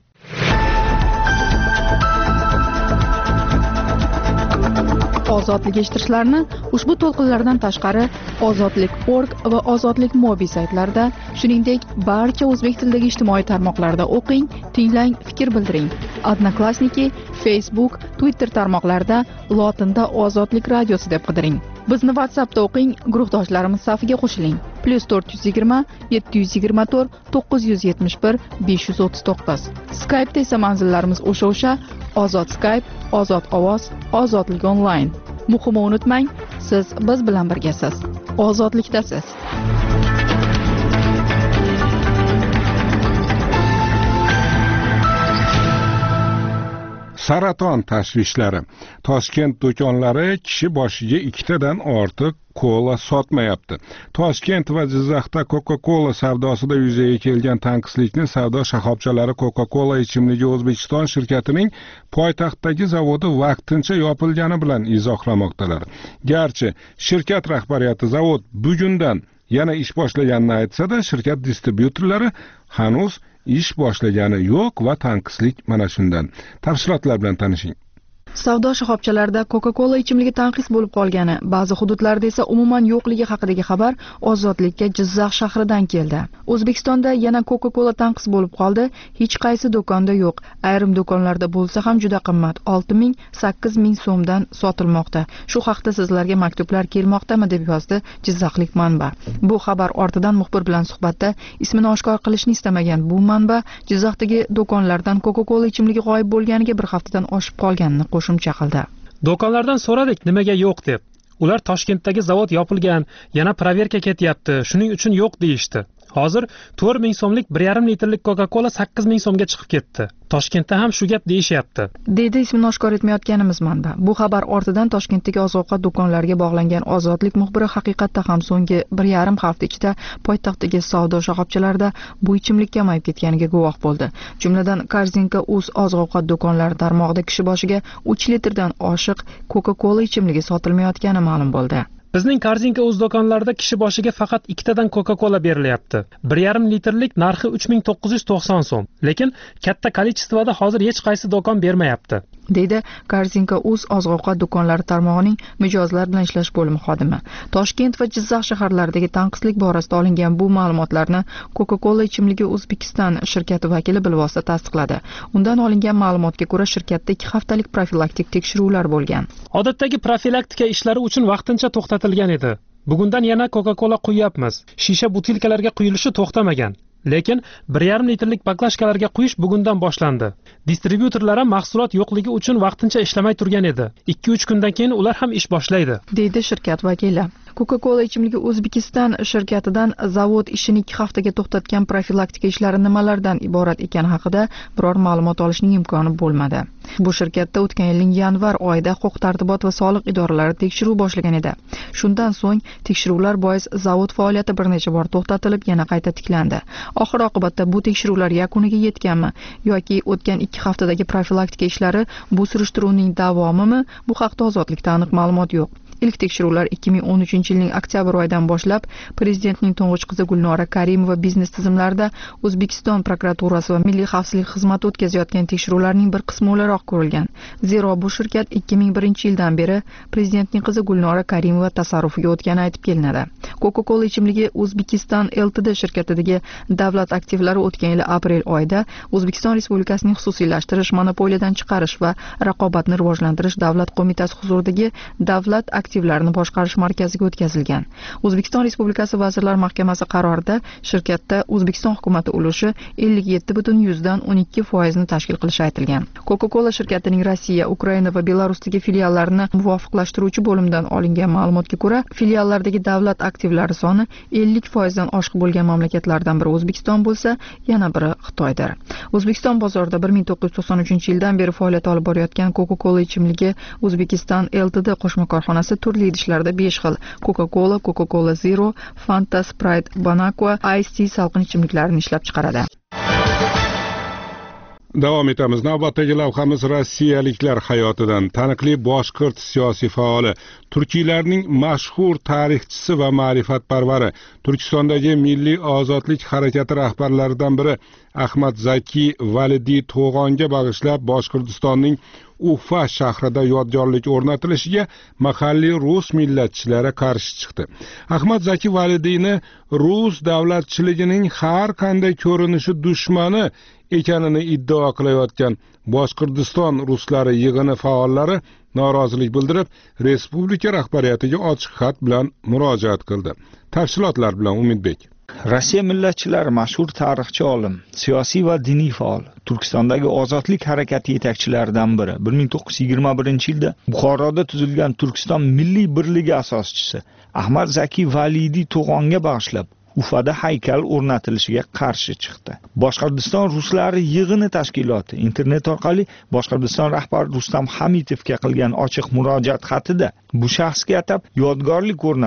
S3: Ozodlik eshittirishlarni ushbu to'lqinlardan tashqari ozodlik.org va ozodlik mobil saytlarida, shuningdek barcha o'zbek tilidagi ijtimoiy tarmoqlarda o'qing, tinglang, fikr bildiring. Odnoklassniki, Facebook, Twitter tarmoqlarida lotinda Ozodlik radiosi deb qidiring. Bizni WhatsAppda o'qing, guruhdoshlarimiz safiga qo'shiling. +420 724 971 539. Skype'da esa manzillarimiz o'sha Ozod Skype, Ozod ovoz, Ozodlik onlayn. Muhimi unutmang, siz biz bilan birgasiz. Ozodlikdasiz.
S1: Saraton tashvishlari. Toshkent do'konlari kishi boshiga 2 tadan ortiq kola sotmayapti. Toshkent va Jizzaxda Coca-Cola savdosida yuzaga kelgan tanqislikni savdo shoxobchalari Coca-Cola ichimligi O'zbekiston shirkatining poytaxtdagi zavodi vaqtincha yopilgani bilan izohlamoqdalar. Garchi shirkat rahbariyati zavod bugundan yana ish boshlaganini aytsa-da, shirkat distribyutorlari hanuz ish boshlagani yo'q va tanqislik mana shundan. Tafsilotlar bilan tanishing.
S3: Savdo shoxobchalarida Coca-Cola ichimligi tanqis bo'lib qolgani, ba'zi hududlarda esa umuman yo'qligi haqidagi xabar Ozodlikka Jizzax shahridan keldi. O'zbekistonda yana Coca-Cola tanqis bo'lib qoldi, hech qaysi do'konda yo'q. Ayrim do'konlarda bo'lsa ham juda qimmat, 6,000-8,000 so'mdan sotilmoqda. Shu haqda sizlarga maktublar kelmoqdami deb yozdi Jizzaxlik manba. Bu xabar ortidan muxbir bilan suhbatda ismini oshkor qilishni istamagan bu manba Jizzaxdagi do'konlardan Coca-Cola ichimligi g'oyib bo'lganiga bir haftadan oshib qolganini qo'shimcha qildi.
S11: Do'konlardan so'radik nimaga yo'q deb. Ular Toshkentdagi zavod yopilgan, yana proverka ketyapti, shuning uchun yo'q deyishdi. Hozir 4,000 so'mlik 1,5 litrlik Coca-Cola 8,000 so'mga chiqib ketdi. Toshkentda ham shu gap deyishyapti.
S3: Deydi ismini oshkor etmayotganimiz manba. Bu xabar ortidan Toshkentdagi oziq-ovqat do'konlariga bog'langan Ozodlik muxbiri haqiqatda ham so'nggi 1,5 hafta ichida poytaxtdagi savdo shoxobchalarida bu ichimlik kamayib ketganiga guvoh bo'ldi. Jumladan Korzinka.uz oziq-ovqat do'konlari tarmog'ida kishi boshiga 3 litrdan oshiq Coca-Cola ichimligi sotilmayotgani ma'lum bo'ldi.
S11: Bizning Korzinka.uz do'konlarida kishi boshiga faqat 2 tadan Coca-Cola berilyapti. 1,5 litrlik narxi 3,990 so'm. Lekin katta kolичествоda hozir hech qaysi do'kon bermayapti.
S3: Deydi Korzinka.uz oziq-ovqat do'konlari tarmog'ining mijozlar bilan ishlash bo'limi xodimi. Toshkent va Jizzax shaharlaridagi tanqislik borasida olingan bu ma'lumotlarni Coca-Cola ichimligi O'zbekiston shirkati vakili bilvosita tasdiqladi. Undan olingan ma'lumotga ko'ra shirkatda 2 haftalik profilaktik tekshiruvlar bo'lgan.
S11: Odatdagi profilaktika ishlari uchun vaqtincha to'xtatilgan edi. Bugundan yana Coca-Cola quyapmiz. Shisha butilkalarga quyilishi to'xtamagan. Lekin 1,5 litrlik baklashkalarga quyish bugundan boshlandi. Distribyutorlar ham mahsulot yo'qligi uchun vaqtincha ishlamay turgan edi. 2-3 kundan keyin ular ham ish boshlaydi,
S3: deydi shirkat vakili. Coca-Cola ichimligi O'zbekiston shirkatidan zavod ishini 2 haftaga to'xtatgan profilaktika ishlari nimalardan iborat ekani haqida biror ma'lumot olishning imkoni bo'lmadi. Bu shirkatda o'tgan yilning yanvar oyida huquq-tartibot va soliq idoralari tekshiruv boshlagan edi. Shundan so'ng tekshiruvlar bois zavod faoliyati bir necha bor to'xtatilib, yana qayta tiklandi. Oxir-oqibatda bu tekshiruvlar yakuniga yetganmi yoki o'tgan 2 haftadagi profilaktika ishlari bu surishtiruvning davomimi? Bu haqda Ozodlikda aniq ma'lumot yo'q. Ilk tekshiruvlar 2013-yilning oktyabr oyidan boshlab prezidentning to'ng'ich qizi Gulnora Karimova biznes tizimlarida O'zbekiston prokuraturasi va Milliy xavfsizlik xizmati o'tkazayotgan tekshiruvlarning bir qismi o'laroq ko'rilgan. Zero bu shirkat 2001-yildan beri prezidentning qizi Gulnora Karimova tasarrufiga o'tgani aytib kelinadi. Coca-Cola ichimligi O'zbekiston Ltd shirkatidagi davlat aktivlari o'tgan yil aprel oyida O'zbekiston Respublikasining xususiylashtirish, monopoliyadan chiqarish va raqobatni rivojlantirish davlat qo'mitasi huzuridagi davlat aktivlarini boshqarish markaziga o'tkazilgan. O'zbekiston Respublikasi Vazirlar Mahkamasi qarorida shirkatda O'zbekiston hukumati ulushi 57,12% ni tashkil qilishi aytilgan. Coca-Cola shirkatining Rossiya, Ukraina va Belarusdagi filiallarini muvofiqlashtiruvchi bo'limdan olingan ma'lumotga ko'ra, filiallardagi davlat aktivlari soni 50% dan oshiq bo'lgan mamlakatlardan biri O'zbekiston bo'lsa, yana biri Xitoydir. O'zbekiston bozorida 1993-yildan beri faoliyat olib borayotgan Coca-Cola ichimligi O'zbekiston Ltd qo'shma korxonasi turli idishlarda 5 xil Coca-Cola, Coca-Cola Zero, Fanta, Sprite, Bonaqua, Ice Tea salqin ichimliklarini ishlab chiqaradi.
S1: Davom etamiz. Navbatdagi lavhamiz rossiyaliklar hayotidan. Taniqli boshqirt siyosiy faoli, turkiylarning mashhur tarixchisi va ma'rifatparvari, Turkistondagi Milliy ozodlik harakati rahbarlaridan biri Ahmad Zaki Validiy tug'onga bag'ishlab Boshqirdistonning Ufa shahrida yodgorlik o'rnatilishiga mahalliy rus millatchilari qarshi chiqdi. Ahmad Zaki Validiyni rus davlatchiligining har qanday ko'rinishi dushmani ekanini iddao qilayotgan Boshqirdiston ruslari yig'ini faollari norozilik bildirib, respublika rahbariyatiga ochiq xat bilan murojaat qildi. Tafsilotlar bilan Umidbek.
S12: Rossiya millatchilari mashhur tarixchi olim, siyosiy va diniy faol, Turkistondagi ozodlik harakati yetakchilaridan biri. 1921-yilda Buxoroda tuzilgan Turkiston Milliy birligi asoschisi Ahmad Zaki Validiy tug'onga bag'ishlab Ufada haykal o'rnatilishiga qarshi chiqdi. Boshqirdiston ruslari yig'ini tashkiloti internet orqali Boshqirdiston rahbari Rustam Hamitovga qilgan ochiq murojaat xatida bu shaxsga atab yodgorlik o'rnatish,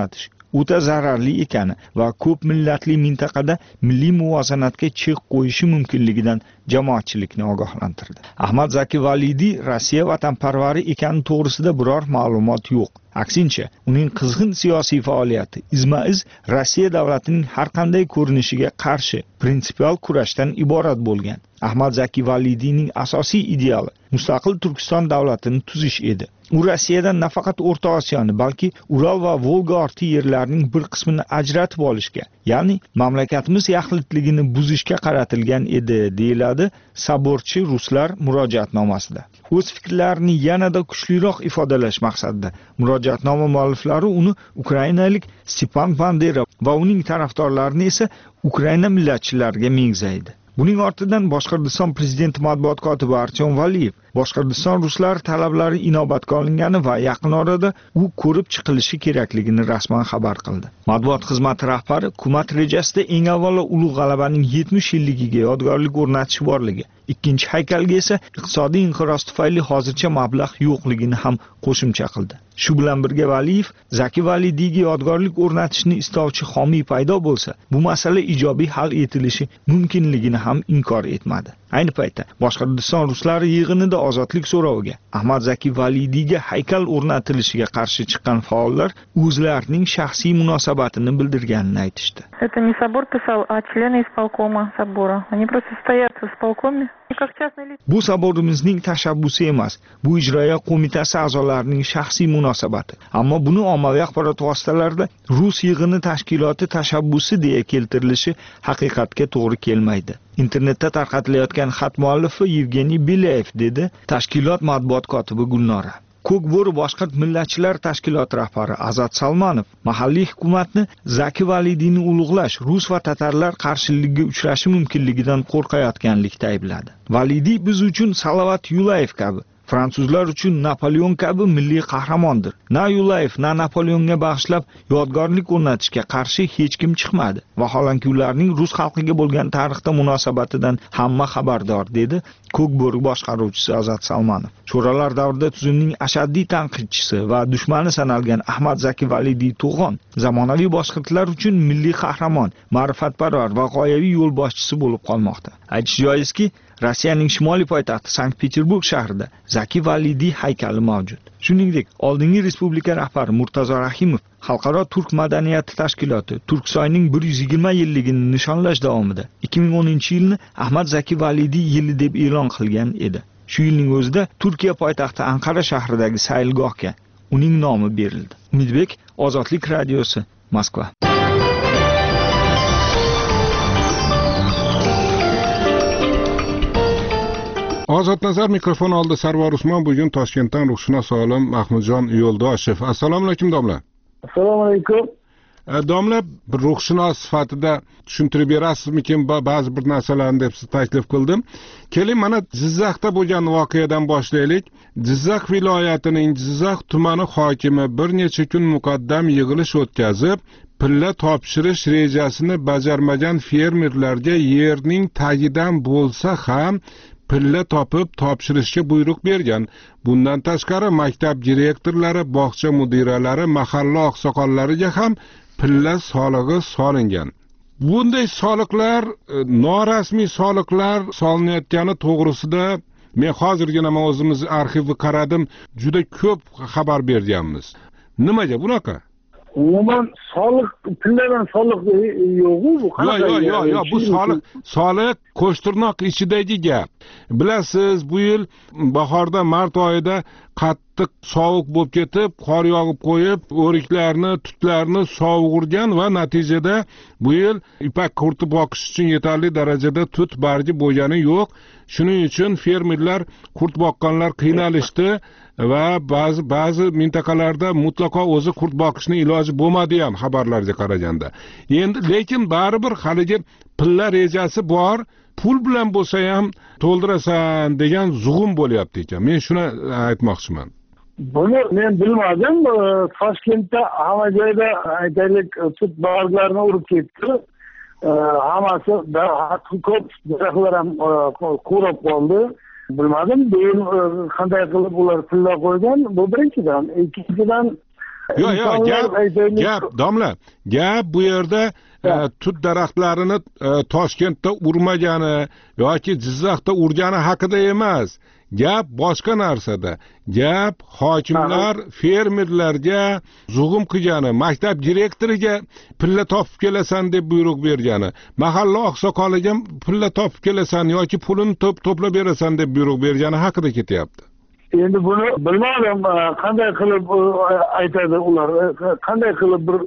S12: o'ta zararli ekani va ko'p millatli mintaqada milliy muvozanatga chek qo'yishi mumkinligidan jamoatchilikni ogohlantirdi. Ahmad Zaki Validiy Rossiya vatanparvari ekani to'g'risida biror ma'lumot yo'q. Aksincha, uning qizg'in siyosiy faoliyati izma-iz Rossiya davlatining har qanday ko'rinishiga qarshi prinsipial kurashdan iborat bo'lgan. Ahmad Zaki Validiyning asosiy ideali mustaqil Turkiston davlatini tuzish edi. U Rossiyadan nafaqat O'rta Osiyoni, balki Ural va Volga orti yerlarning bir qismini ajratib olishga, ya'ni mamlakatimiz yaxlitligini buzishga qaratilgan edi, deyiladi Saborchi ruslar murojaatnomasida. O'z fikrlarini yanada kuchliroq ifodalash maqsadida murojaatnoma mualliflari uni ukrainalik Stepan Bandera va uning tarafdorlarini esa Ukraina millatchilariga mengzaydi. Buning ortidan Boshqirdiston prezidenti matbuot kotibi Artyom Valiyev Boshqirdiston ruslari talablari inobatga olingani va yaqin orada u ko'rib chiqilishi kerakligini rasman xabar qildi. Matbuot xizmati rahbari hukumat rejasida eng avvalo ulug' g'alabaning 70 yilligiga yodgorlik o'rnatish borligi, ikkinchi haykalga esa iqtisodiy inqiroz tufayli hozircha mablag' yo'qligini ham qo'shimcha qildi. Shu bilan birga Valiyev Zaki Validiyga yodgorlik o'rnatishni istovchi homiy paydo bo'lsa, bu masala ijobiy hal etilishi mumkinligini ham inkor etmadi. Ayni paytda Boshqirdiston ruslari yig'inida ozodlik so'roviga Ahmad Zaki Validiyga haykal o'rnatilishiga qarshi chiqqan faollar o'zlarining shaxsiy munosabatini bildirganini aytishdi.
S13: Это не собор писал, а члены исполкома собора. Они просто стоят в исполкоме.
S12: Bu saborimizning tashabbusi emas, bu ijroiya qo'mitasi a'zolarining shaxsiy munosabati. Ammo buni ommaviy axborot vositalarida Rus yig'ini tashkiloti tashabbusi deya keltirilishi haqiqatga to'g'ri kelmaydi. Internetda tarqatilayotgan xat muallifi Yevgeniy Belayev, dedi tashkilot matbuot kotibi Gulnora. Ko'kbo'ri boshqirt millatchilar tashkiloti rahbari Azat Salmanov mahalliy hukumatni Zaki Validiyni ulug'lash rus va tatarlar qarshiligiga uchrashi mumkinligidan qo'rqayotganlikda aybladi. Validiy biz uchun Salovat Yulayev kabi, fransuzlar uchun Napoleon kabi milliy qahramondir. Na Yulayev, na Napoleonga bag'ishlab yodgorlik o'rnatishga qarshi hech kim chiqmadi. Vaholanki ularning rus xalqiga bo'lgan tarixda munosabatidan hamma xabardor, dedi Ko'kbo'ri boshqaruvchisi Azat Salmanov. Sho'rolar davrida tuzumning ashaddiy tanqidchisi va dushmani sanalgan Ahmad Zaki Validiy To'g'on zamonaviy boshqirtlar uchun milliy qahramon, ma'rifatparvar va g'oyaviy yo'lboshchisi bo'lib qolmoqda. Aytish joizki, Rossiyaning shimoliy poytaxti Sankt-Peterburg shahrida Zaki Validiy haykali mavjud. Shuningdek, oldingi respublika rahbari Murtazo Rahimov Xalqaro turk madaniyati tashkiloti Turksoyning 120 yilligini nishonlash davomida 2010-yilni Ahmad Zaki Validiy yili deb e'lon qilgan edi. Shu yilning o'zida Turkiya poytaxti Anqara shahridagi sayilgohga uning nomi berildi. Umidbek, Ozodlik radiosi, Moskva.
S1: Ozod nazar mikrofon oldi Sarvar Usmon. Bugun Toshkentdan ruhshunos olim Mahmudjon Yo'ldoshev. Assalomu alaykum domla.
S14: Assalomu alaykum.
S1: Domla, ruhshunos sifatida tushuntirib berasizmikin ba'zi bir narsalarni deb taklif qildim. Keling, mana Jizzaxda bo'lgan voqeadan boshlaylik. Jizzax viloyatining Jizzax tumani hokimi bir necha kun muqaddam yig'ilish o'tkazib, pilla topshirish rejasini bajarmagan fermerlarga yerning tagidan bo'lsa ham pilla topib topshirishga buyruq bergan. Bundan tashqari maktab direktorlari, bog'cha mudiralari, mahalla oqsoqollariga ham pilla solig'i solingan. Bunday soliqlar norasmiy soliqlar solinayotgani to'g'risida men hozirgina o'zimiz arxivni qaradim, juda ko'p xabar berganmiz. Nimaga bunaqa?
S14: Umuman soliq, pilladan soliq yo'q-ku bu qanaqa?
S1: Yo'q, bu soliq qo'shtirnoq ichidagi gap. Bilasiz, bu yil bahorda mart oyida qattiq sovuq bo'lib ketib, qor yog'ib qo'yib, o'riklarni, tutlarni sovug'urgan va natijada bu yil ipak qurti boqish uchun yetarli darajada tut bargi bo'lgani yo'q. Shuning uchun fermerlar, qurt boqqanlar qiynalishdi va ba'zi mintaqalarda mutlaqo o'zi qurt boqishning iloji bo'lmadi ham xabarlarga qaraganda. Endi lekin baribir haligi pilla rejasi bor, pul bilan bo'lsa ham to'ldirasan degan zug'um bo'lyapti ekan. Men shuni aytmoqchiman.
S14: Buni men bilmadim. Toshkentda hamma joyda aytaylik tut barglarini urib ketdi. Hammasi ko'p daraxtlar ham qurab qoldi. Bilmadim, qanday qilib ular pilla qo'ygan. Bu birinchidan. Ikkinchidan,
S1: gap domla, gap bu yerda tut daraxtlarini Toshkentda urmagani yoki Jizzaxda urgani haqida emas. Gap boshqa narsada. Gap hokimlar fermerlarga zug'um qilgani, maktab direktoriga pilla topib kelasan deb buyruq bergani, mahalla oqsoqoliga pilla topib kelasan yoki pulini to'plab berasan deb buyruq bergani haqida ketyapti.
S14: Endi buni bilmadim, qanday qilib aytadi ular, qanday qilib bir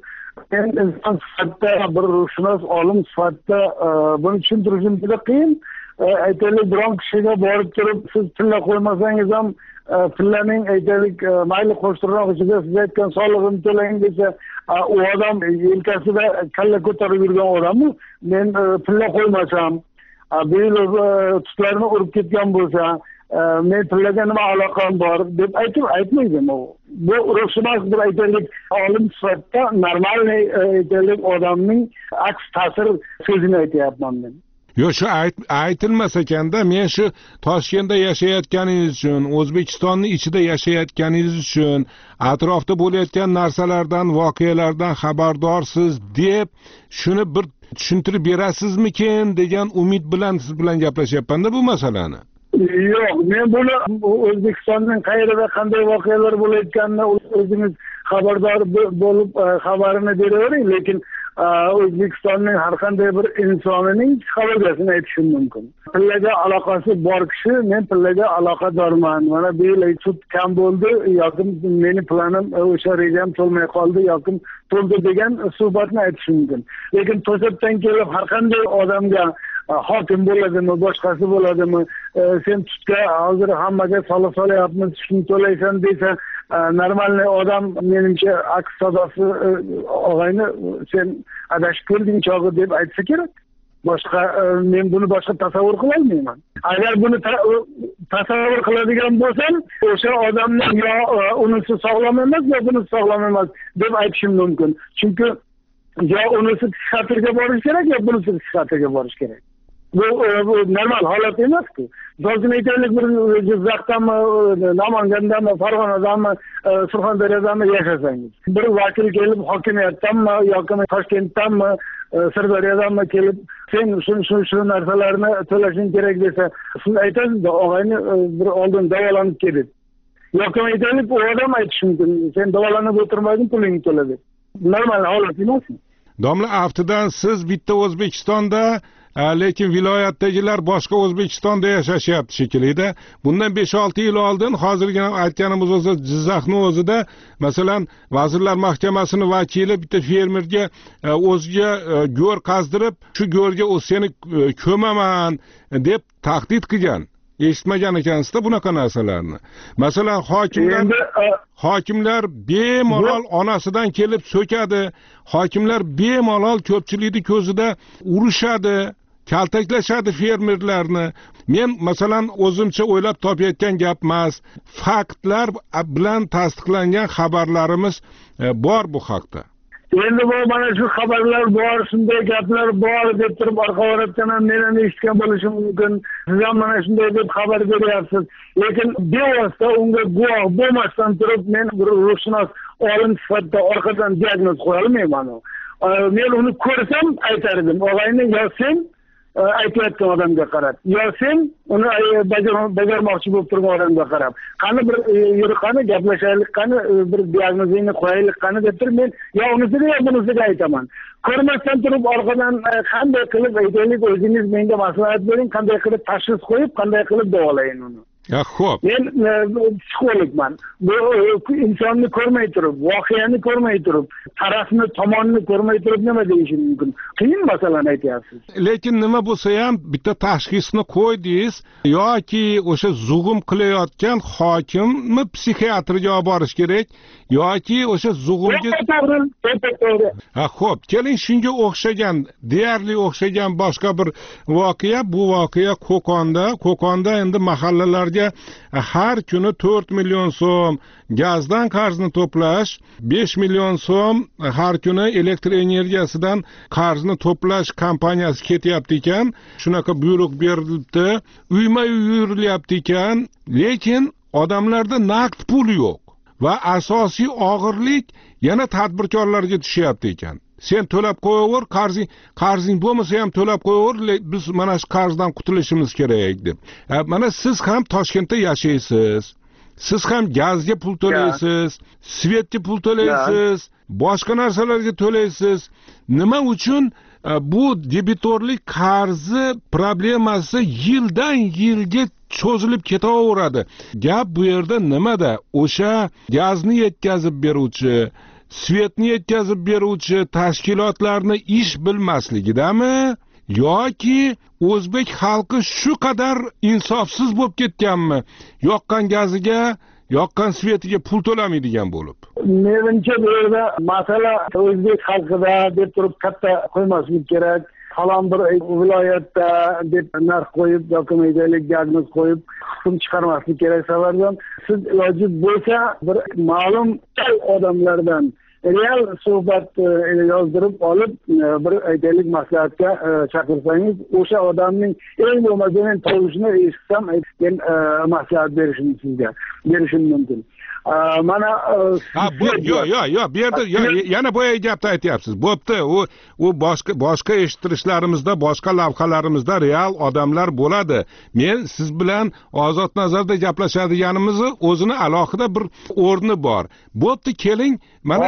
S14: inson sifatida, bir ruhshunos olim sifatida buni tushuntirishim juda qiyin. Aytaylik, biron kishiga borib turib, siz pilla qo'ymasangiz ham pillaning aytaylik mayli qo'shtirnoq ichida siz aytgan soliqini to'lang desa, u odam yelkasida kalla ko'tarib yurgan odammi? Men pilla qo'ymasam, bu yil tutlarni urib ketgan bo'lsa, men pillaga nima aloqam bor deb aytmaydi. Bu ruhshunos bir aytaylik olim sifatida normalniy aytaylik odamning aks ta'sir so'zini aytyapman men.
S1: Yo'q, shu aytilmas ekanda, men shu Toshkentda yashayotganingiz uchun, O'zbekistonning ichida yashayotganingiz uchun, atrofda bo'layotgan narsalardan, voqealardan xabardorsiz deb shuni bir tushuntirib berasizmikin degan umid bilan siz bilan gaplashyapman-da bu masalani.
S14: Yo'q, men buni O'zbekistonning qayerda qanday voqealar bo'layotganini o'zingiz xabardor bo'lib xabarini beravering, lekin O'zbekistonning har qanday bir insonining psixologiyasini aytishim mumkin. Pillaga aloqasi bor kishi, men pillaga aloqadorman. Mana bu yil sut kam bo'ldi, yoki meni planim o'sha rejam to'lmay qoldi, yoki to'ldi degan suhbatni aytishim mumkin. Lekin to'satdan kelib har qanday odamga hokim bo'ladimi, boshqasi bo'ladimi, sen tutga hozir hammaga soliq solyapmiz, shuni to'laysan desa, normalniy odam menimcha aks sadosi og'ayni sen adashib kelding chog'i deb aytsa kerak. Boshqa men buni boshqa tasavvur qila olmayman. Agar buni tasavvur qiladigan bo'lsam, o'sha odamning yo unisi sog'lom emas, yo bunisi sog'lom emas deb aytishim mumkin. Chunki yo unisi psixiatrga borish kerak, yo bunisi psixiatrga borish kerak. Bu normal holat emas-ku. Zo'rgina aytaylik, bir Jizzaxdanmi, Namangandanmi, Farg'onadanmi, Surxondaryodanmi yashasangiz, bir vakil kelib hokimiyatdanmi yoki Toshkentdanmi, Sirdaryodanmi kelib, sen shu narsalarni to'lashing kerak desa, siz aytasiz-da, og'ayni bir oldin davolanib kelib. Yoki aytaylik, u odam aytishi mumkin, sen davolanib o'tirmading, pulingni to'la deb. Normal holat emasmi?
S1: Domla, aftidan siz bitta O'zbekistonda, lekin viloyatdagilar boshqa O'zbekistonda yashashyapti shekilli-da. Bundan 5-6 yil oldin, hozirgina aytganimiz o'zi Jizzaxning o'zida, masalan, Vazirlar Mahkamasining vakili bitta fermerga o'ziga go'r qazdirib, shu go'rga seni ko'maman deb tahdid qilgan. Eshitmagan ekansizda bunaqa narsalarni. Masalan, hokimlar bemalol onasidan kelib so'kadi, hokimlar bemalol ko'pchilikning ko'zida urushadi, kaltaklashadi fermerlarni. Men masalan o'zimcha o'ylab topayotgan gap emas, faktlar bilan tasdiqlangan xabarlarimiz bor bu haqda.
S14: Endi bu mana shu xabarlar bor, shunday gaplar bor deb turib orqa-orqadan men ham eshitgan bo'lishim mumkin. Siz ham mana shunday deb xabar beryapsiz. Lekin bevosita unga guvoh bo'lmasdan turib men bir ruhshunos olim sifatida orqadan diagnoz qo'ya olmayman. Men uni ko'rsam aytardim, og'ayni, yo sen aytayotgan odamga qarab, yo sen uni bajarmoqchi bo'lib turgan odamga qarab, qani bir yuri, qani gaplashaylik, qani bir diagnozingni qo'yaylik, qani deb turib men yo unisiga yo bunisiga aytaman. Ko'rmasdan turib orqadan qanday qilib aytaylik, o'zingiz menga maslahat bering, qanday qilib tashxis qo'yib, qanday qilib davolayin uni.
S1: Xo'p.
S14: Men psixologman. Bu insonni ko'rmay turib, voqeani ko'rmay turib, tarafni, tomonni ko'rmay turib nima deyishim mumkin? Qiyin masalani aytyapsiz.
S1: Lekin nima bo'lsa ham bitta tashxisni qo'ydingiz yoki o'sha zug'um qilayotgan hokimni psixiatrga olib borish kerak yoki o'sha zug'umga xo'p, keling shunga o'xshagan, deyarli o'xshagan boshqa bir voqea, bu voqea Qo'qonda endi mahallalarga har kuni 4 million so'm gazdan qarzni to'plash, 5 million so'm har kuni elektr energiyasidan qarzni to'plash kompaniyasi ketyapti ekan. Shunaqa buyruq berilibdi, uyma-uy yurilyapti ekan, lekin odamlarda naqd pul yo'q. va asosiy og'irlik yana tadbirkorlarga tushyapti ekan. Sen to'lab qo'yaver, qarzing bo'lmasa ham to'lab qo'yaver, biz mana shu qarzdan qutulishimiz kerak deb. Mana siz ham Toshkentda yashaysiz. Siz ham gazga pul to'laysiz, svetga pul to'laysiz, boshqa narsalarga to'laysiz. Nima uchun bu debitorlik qarzi problemasi yildan yilga cho'zilib ketaveradi? Gap bu yerda nimada? O'sha gazni yetkazib beruvchi, svetni yetkazib beruvchi tashkilotlarni ish bilmasligidami yoki o'zbek xalqi shu qadar insofsiz bo'lib ketganmi? Yoqqan gaziga, yoqqan svetiga pul to'lamaydigan bo'lib.
S14: Menimcha bu yerda masala o'zbek xalqida deb turib katta qo'ymaslik kerak. Falon bir viloyatda deb narx qo'yib yoki maydalik diagnoz qo'yib hukm chiqarmaslik kerak. Sababidan siz iloji bo'lsa bir ma'lum odamlardan real suhbat yozdirib olib bir aytaylik maslahatga chaqirsangiz, o'sha odamning eng bo'lmasa men tovushini eshitsam men maslahat berishim mumkin. Mana
S1: bu yerda yana boya gapni aytyapsiz. Bo'pti, u boshqa eshittirishlarimizda, boshqa lavhalarimizda real odamlar bo'ladi. Men siz bilan ozod nazarda gaplashadiganimizni o'zini alohida bir o'rni bor. Bo'pti, keling, mana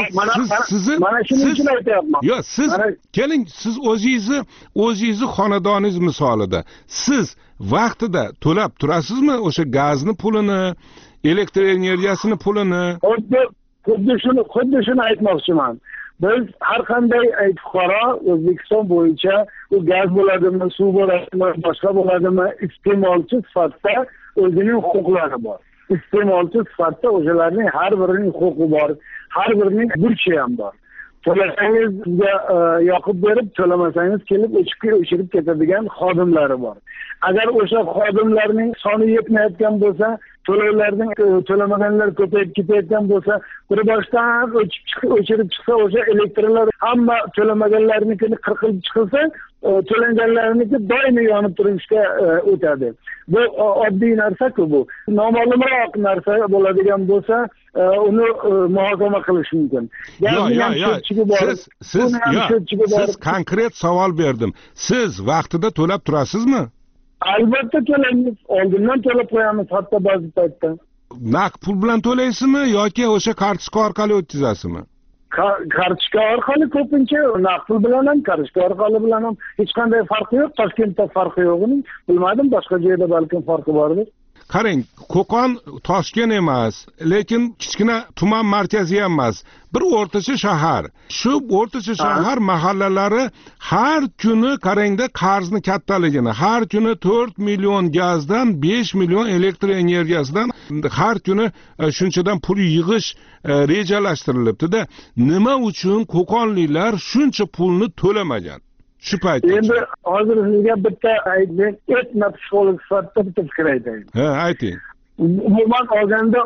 S1: siz keling, siz o'zingizni xonadoningiz misolida siz vaqtida to'lab turasizmi o'sha gazni pulini, elektr energiyasini pulini?
S14: Xuddi shuni aytmoqchiman. Biz har qanday fuqaro O'zbekiston bo'yicha u gaz bo'ladimi, suv bo'ladimi, boshqa bo'ladimi, iste'molchi sifatida o'zining huquqlari bor. Iste'molchi sifatida o'shalarning har birining huquqi bor, har birining burchi ham bor. To'lasangiz sizga yoqib berib, to'lamasangiz kelib o'chirib ketadigan xodimlari bor. Agar o'sha xodimlarning soni yetmayotgan bo'lsa, to'lovlarning to'lamaganlar ko'payib ketayotgan bo'lsa, bir boshdan o'chirib chiqsa, o'sha elektrlar hamma to'lamaganlarnikini qirqilib chiqilsa, to'langanlarniki doimiy yonib turishga o'tadi. Bu oddiy narsa-ku bu. Noma'lumroq narsa bo'ladigan bo'lsa, uni muhokama qilish mumkin.
S1: Siz konkret savol berdim. Siz vaqtida to'lab turasizmi?
S14: Albatta to'laymiz. Oldindan to'lab qo'yamiz, hatto ba'zi paytda.
S1: Naqd pul bilan to'laysizmi yoki o'sha kartochka orqali o'tkazasizmi?
S14: Kartochka orqali ko'pincha, naqd pul bilan ham, kartochka orqali bilan ham hech qanday farqi yo'q. Toshkentda farqi yo'qini bilmadim, boshqa joyda balkim farqi bordir.
S1: Qarang, Qo'qon Toshkent emas, lekin kichkina tuman markazi ham emas, bir o'rtacha shahar. Shu o'rtacha shahar mahallalari har kuni qarangda qarzni kattaligini, har kuni 4 million gazdan 5 million elektr energiyasidan har kuni shunchadan pul yig'ish rejalashtirilibdi-da. Nima uchun qo'qonliklar shuncha pulni to'lamagan? Shu paytda.
S14: Endi hozir sizga bitta etna psixolog sifatida bitta fikr aytayin.
S1: Ayting.
S14: Umuman olganda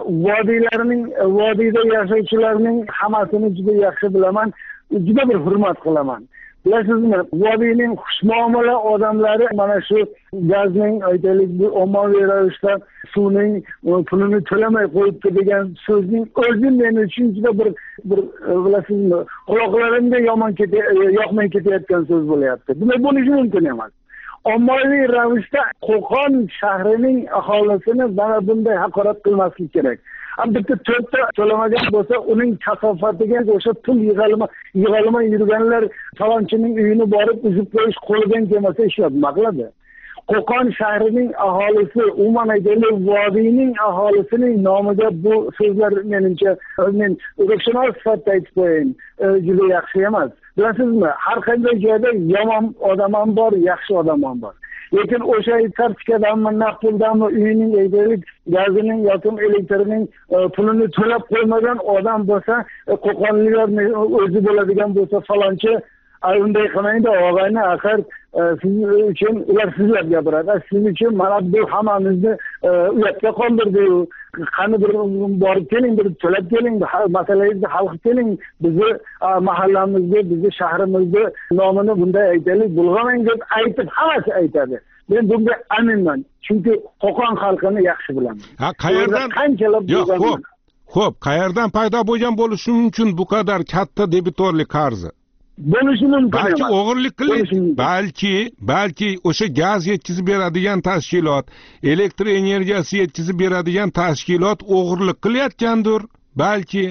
S14: vodiyda yashovchilarning hammasini juda yaxshi bilaman, juda bir hurmat qilaman. Bilasizmi, vodiyning xushmuomala odamlari mana shu gazning aytaylik bu ommaviy ravishda suvning pulini to'lamay qo'yibdi degan so'zning o'zi men uchun juda bir bilasizmi, quloqlarimga yoqmay ketayotgan so'z bo'lyapti. Bunday bo'lishi mumkin emas. Ommaviy ravishda Qo'qon shahrining aholisini mana bunday haqorat qilmaslik kerak. Bitta to'rtta to'lamagan bo'lsa, uning kasofatiga o'sha pul yig'almay yurganlar falonchining uyini borib uzib qo'yish qo'lidan kelmasa ishlab nima qiladi? Qo'qon shahrining aholisi, umuman aytaylik, vodiyning aholisining nomiga bu so'zlar menimcha, men ruhshunos sifatida aytib qo'yayin, juda yaxshi emas. Bilasizmi, har qanday joyda yomon odam ham bor, yaxshi odam ham bor. Lekin o'sha kartochkadanmi, naqd puldanmi uyining aytaylik gazining yoki elektrining pulini to'lab qo'ymagan odam bo'lsa, Qo'qonliklar o'zi bo'ladigan bo'lsa, falonchi unday qilmaydi, og'ayni axir siz uchun ular sizlar gapiradi. Siz uchun mana bu hammamizni uyatga qoldirdi. Qani bir borib keling, bir to'lab keling, masalalarni hal qilib keling. Bizni mahallamizni, bizni shahrimizni nomini bunday aytaylik, bulg'amang deb aytib hammasi aytadi. Men bunga aminman. Chunki Qo'qon xalqini yaxshi bilaman.
S1: Qayerdan?
S14: Qanchalar
S1: Xo'p, qayerdan paydo bo'lgan bo'lishi mumkin bu qadar katta debitorlik qarzi?
S14: Bo'lishi mumkin.
S1: Balki o'g'irlik balki o'sha gaz yetkazib beradigan tashkilot, elektr energiyasi yetkazib beradigan tashkilot o'g'irlik qilayotgandir. Balki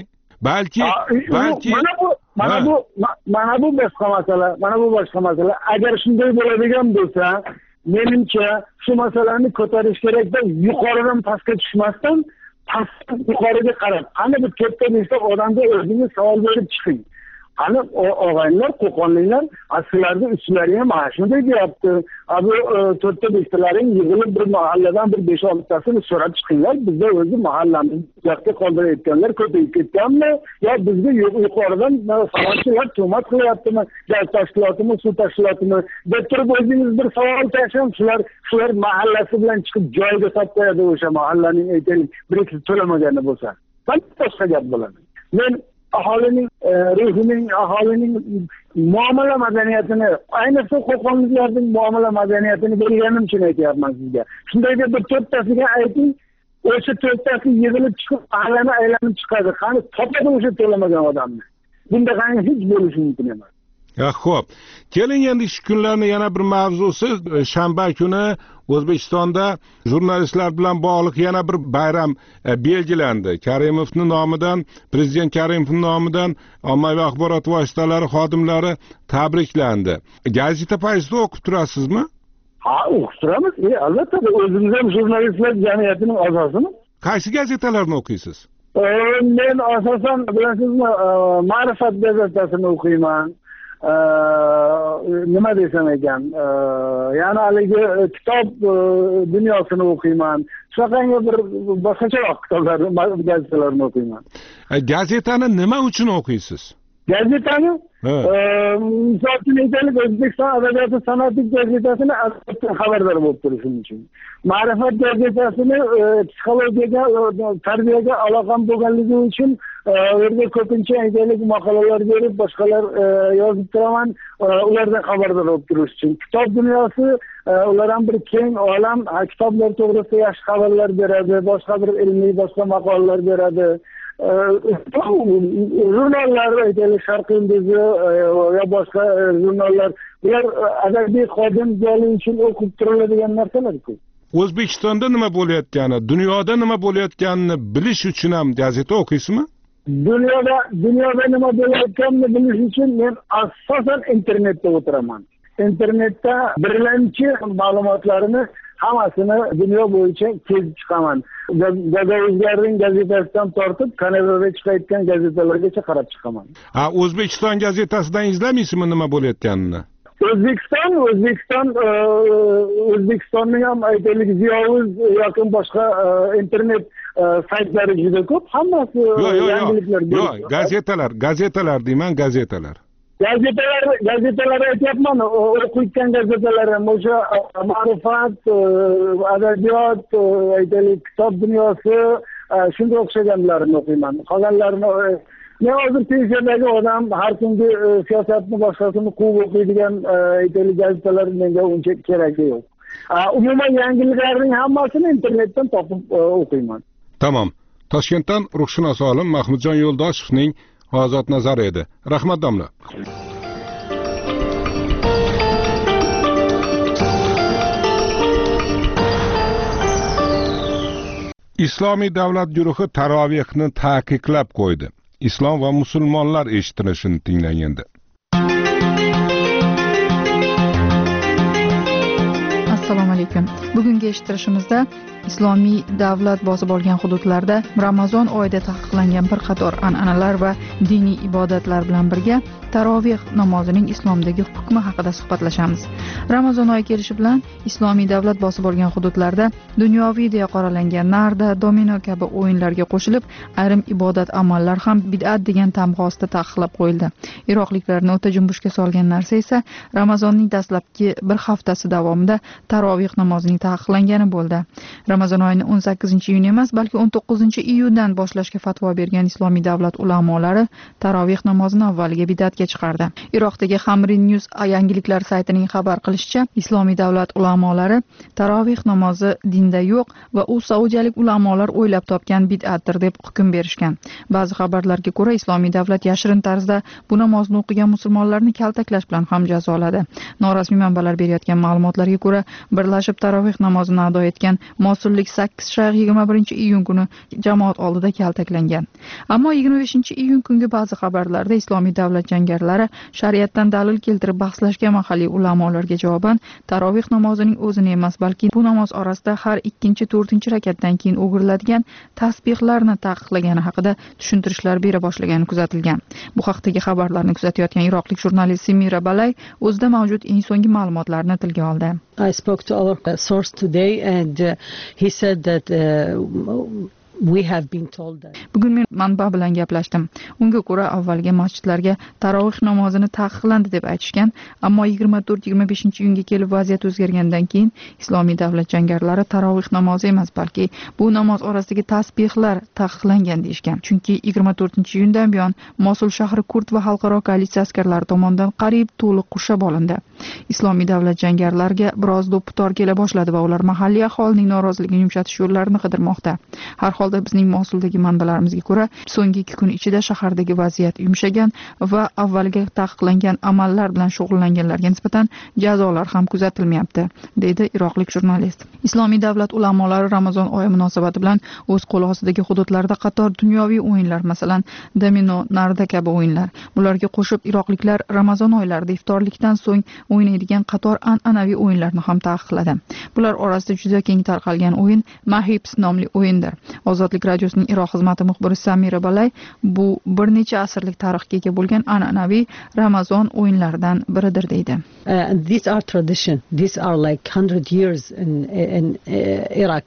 S14: mana bu boshqa masala. Agar shunday bo'ladigan bo'lsa, menimcha shu masalani ko'tarish kerakda, yuqoridan pastga tushmasdan pastdan yuqoriga qarab, qani bir katta nechta odamga o'zingiz savol berib chiqing. Qani og'aynilar, qo'qonliklar, sizlarni ustilari ham mana shunday deyapti. Bu to'rtta bestalaring yig'ilib bir mahalladan bir 5-6tasini so'rab chiqinglar. Bizda o'zi mahallamizni uzoqda qoldirayotganlar ko'payib ketganmi? Yo bizga yuqoridan savolchilar tuhmat qilyaptimi? Gaz tashkilotimi, suv tashkilotimi? deb turib o'zingiz bir savol tashlang. Shular mahallasi bilan chiqib joyiga solib qo'yadi o'sha mahallaning aytaylik bir ikki to'lamagani bo'lsa. Boshqa gap bo'ladi. Men aholining ruhining, aholining muomala madaniyatini, ayniqsa qo'qonliklarning muomala madaniyatini bilganim uchun aytyapman sizga. Shunday deb bir to'rttasiga ayting, o'sha to'rttasi yig'ilib chiqib mahallani aylanib chiqadi. Qani topadi o'sha to'lamagan odamni. Bunda qani hech bo'lishi mumkin emas.
S1: Xo'p, keling endi shu kunlarning yana bir mavzusi, shanba kuni O'zbekistonda jurnalistlar bilan bog'liq yana bir bayram belgilandi. Karimovning nomidan, prezident Karimovning nomidan ommaviy axborot vositalari xodimlari tabriklandi. Gazeta paytida o'qib turasizmi?
S14: Ha, o'qib turamiz. Albatta, o'zimiz ham jurnalistlar jamiyatining a'zosimiz.
S1: Qaysi gazetalarni o'qiysiz?
S14: Men asosan bilasizmi, Ma'rifat gazetasini o'qiyman. Nima desam ekan, yana haligi kitob dunyosini o'qiyman. Shunaqangi bir boshqacharoq kitoblarni, gazetalarni o'qiyman.
S1: Gazetani nima uchun o'qiysiz?
S14: Gazetani misol uchun aytaylik, O'zbekiston adabiyoti san'ati gazetasini xabardor bo'lib turishim uchun. Ma'rifat gazetasini psixologiyaga, tarbiyaga aloqam bo'lganligi uchun yerga ko'pincha aytaylik maqolalar berib, boshqalar yozib turaman, ulardan xabardor bo'lib turish uchun. Kitob dunyosi ular ham bir keng olam, kitoblar to'g'risida yaxshi xabarlar beradi, boshqa bir ilmiy boshqa maqolalar beradi. Jurnallar, aytaylik Sharq Yulduzi va boshqa jurnallar, bular adabiy xodim joli uchun o'qib turiladigan narsalar-ku.
S1: O'zbekistonda nima bo'layotgani, dunyoda nima bo'layotganini bilish uchun ham gazeta o'qiysizmi?
S14: Dunyoda nima bo'layotganini bilish uchun men asosan internetda o'tiraman. Internetda birlamchi ma'lumotlarni hammasini dunyo bo'yicha kezib chiqaman. Gazetalarning gazetasidan tortib, Kanadada chiqayotgan gazetalargacha qarab chiqaman.
S1: O'zbekiston gazetasidan izlamaysizmi nima bo'layotganini? O'zbekistonning ham aytaylik Ziyoviz yoki boshqa internet saytlari juda ko'p. Hammasi yangiliklar. Yo'q, gazetalar deyman, gazetalar.
S14: Gazetalar aytyapman, o'qiyotgan gazetalarim o'sha Ma'rifat, adabiyot, aytaylik kitob dunyosi, shunga o'xshaganlarni o'qiyman. Qolganlarini men hozir pensiyadagi odam, har kungi siyosatni boshqasini quvib o'qiydigan aytaylik gazetalar menga uncha keragi yo'q. Umuman yangiliklarning hammasini internetdan topib o'qiyman.
S1: Tamom. Toshkentdan ruhshunos olim Mahmudjon Yo'ldoshevning ozod nazari edi. Rahmat domla. Islomiy davlat guruhi tarovehni taqiqlab qo'ydi. Islom va musulmonlar eshittirishini tinglaganda.
S3: Assalomu alaykum. Bugungi eshittirishimizda islomiy davlat bosib olgan hududlarda Ramazon oyida taqiqlangan bir qator an'analar va diniy ibodatlar bilan birga taroveh namozining islomdagi hukmi haqida suhbatlashamiz. Ramazon oyi kelishi bilan islomiy davlat bosib olgan hududlarda dunyoviy deya qoralangan narda, domino kabi o'yinlarga qo'shilib, ayrim ibodat amallar ham bid'at degan tamg'a ostida taqiqlab qo'yildi. Iroqliklarni o'ta jumbushga solgan narsa esa Ramazonning dastlabki bir haftasi davomida taroveh taroveh namozining taqiqlangani bo'ldi. Ramazon oyini 18-iyun emas, balki 19-iyundan boshlashga fatvo bergan islomiy davlat ulamolari taroveh namozini avvaliga bidatga chiqardi. Iroqdagi Hamrin News yangiliklar saytining xabar qilishicha, islomiy davlat ulamolari taroveh namozi dinda yo'q va u saudiyalik ulamolar o'ylab topgan bid'atdir deb hukm berishgan. Ba'zi xabarlarga ko'ra, islomiy davlat yashirin tarzda bu namozni o'qigan musulmonlarni kaltaklash bilan ham jazoladi. Norasmiy manbalar berayotgan ma'lumotlarga ko'ra, birlashib taroveh namozini ado etgan mosullik 8 shayx 21-iyun kuni jamoat oldida kaltaklangan. Ammo 25-iyun kungi ba'zi xabarlarda islomiy davlat jangarilari shariatdan dalil keltirib bahslashgan mahalliy ulamolarga javoban taroveh namozining o'zini emas, balki bu namoz orasida har 2-4 rakatdan keyin o'giriladigan tasbihlarni taqiqlagani haqida tushuntirishlar bera boshlagani kuzatilgan. Bu haqdagi xabarlarni kuzatayotgan iroqlik jurnalist Simira Balay o'zida mavjud eng so'nggi ma'lumotlarni tilga oldi.
S15: I spoke to our source today and he said that we have been told that.
S3: Bugun men manba bilan gaplashdim. Unga ko'ra avvalgi masjidlarga taroveh namozini taqiqlandi deb aytishgan, ammo 24-25-iyunga kelib vaziyat o'zgargandan keyin islomiy davlat jangarilari taroveh namozi emas, balki bu namoz orasidagi tasbihlar taqiqlangan deyishgan. Chunki 24-iyundan buyon Mosul shahri kurd va xalqaro koalitsiya askarlari tomonidan qariyb to'liq qurshab olindi. Islomiy davlat jangarilariga biroz do'ppitor kela boshladi va ular mahalliy aholining noroziligini yumshatish yo'llarini qidirmoqda. Har holda bizning Mosuldagi manbalarimizga ko'ra, so'nggi 2 kun ichida shahardagi vaziyat yumshagan va avvalgi taqiqlangan amallar bilan shug'ullanganlarga nisbatan jazolar ham kuzatilmayapti, deydi iroqlik jurnalist. Islomiy davlat ulamolari Ramazon oyi munosabati bilan o'z qo'l ostidagi hududlarda qator dunyoviy o'yinlar, masalan, domino, narda kabi o'yinlar, bularga qo'shib iroqliklar Ramazon oylarida iftorlikdan so'ng o'ynaydigan qator an'anaviy o'yinlarni ham taqiqladi. Bular orasida juda keng tarqalgan o'yin Mahips nomli o'yindir. Ozodlik radiosining Iroq xizmati muxbiri Samira Balay bu bir necha asrlik tarixga ega bo'lgan an'anaviy Ramazon o'yinlaridan biridir deydi.
S15: These are tradition. These are like 100 years in Iraq.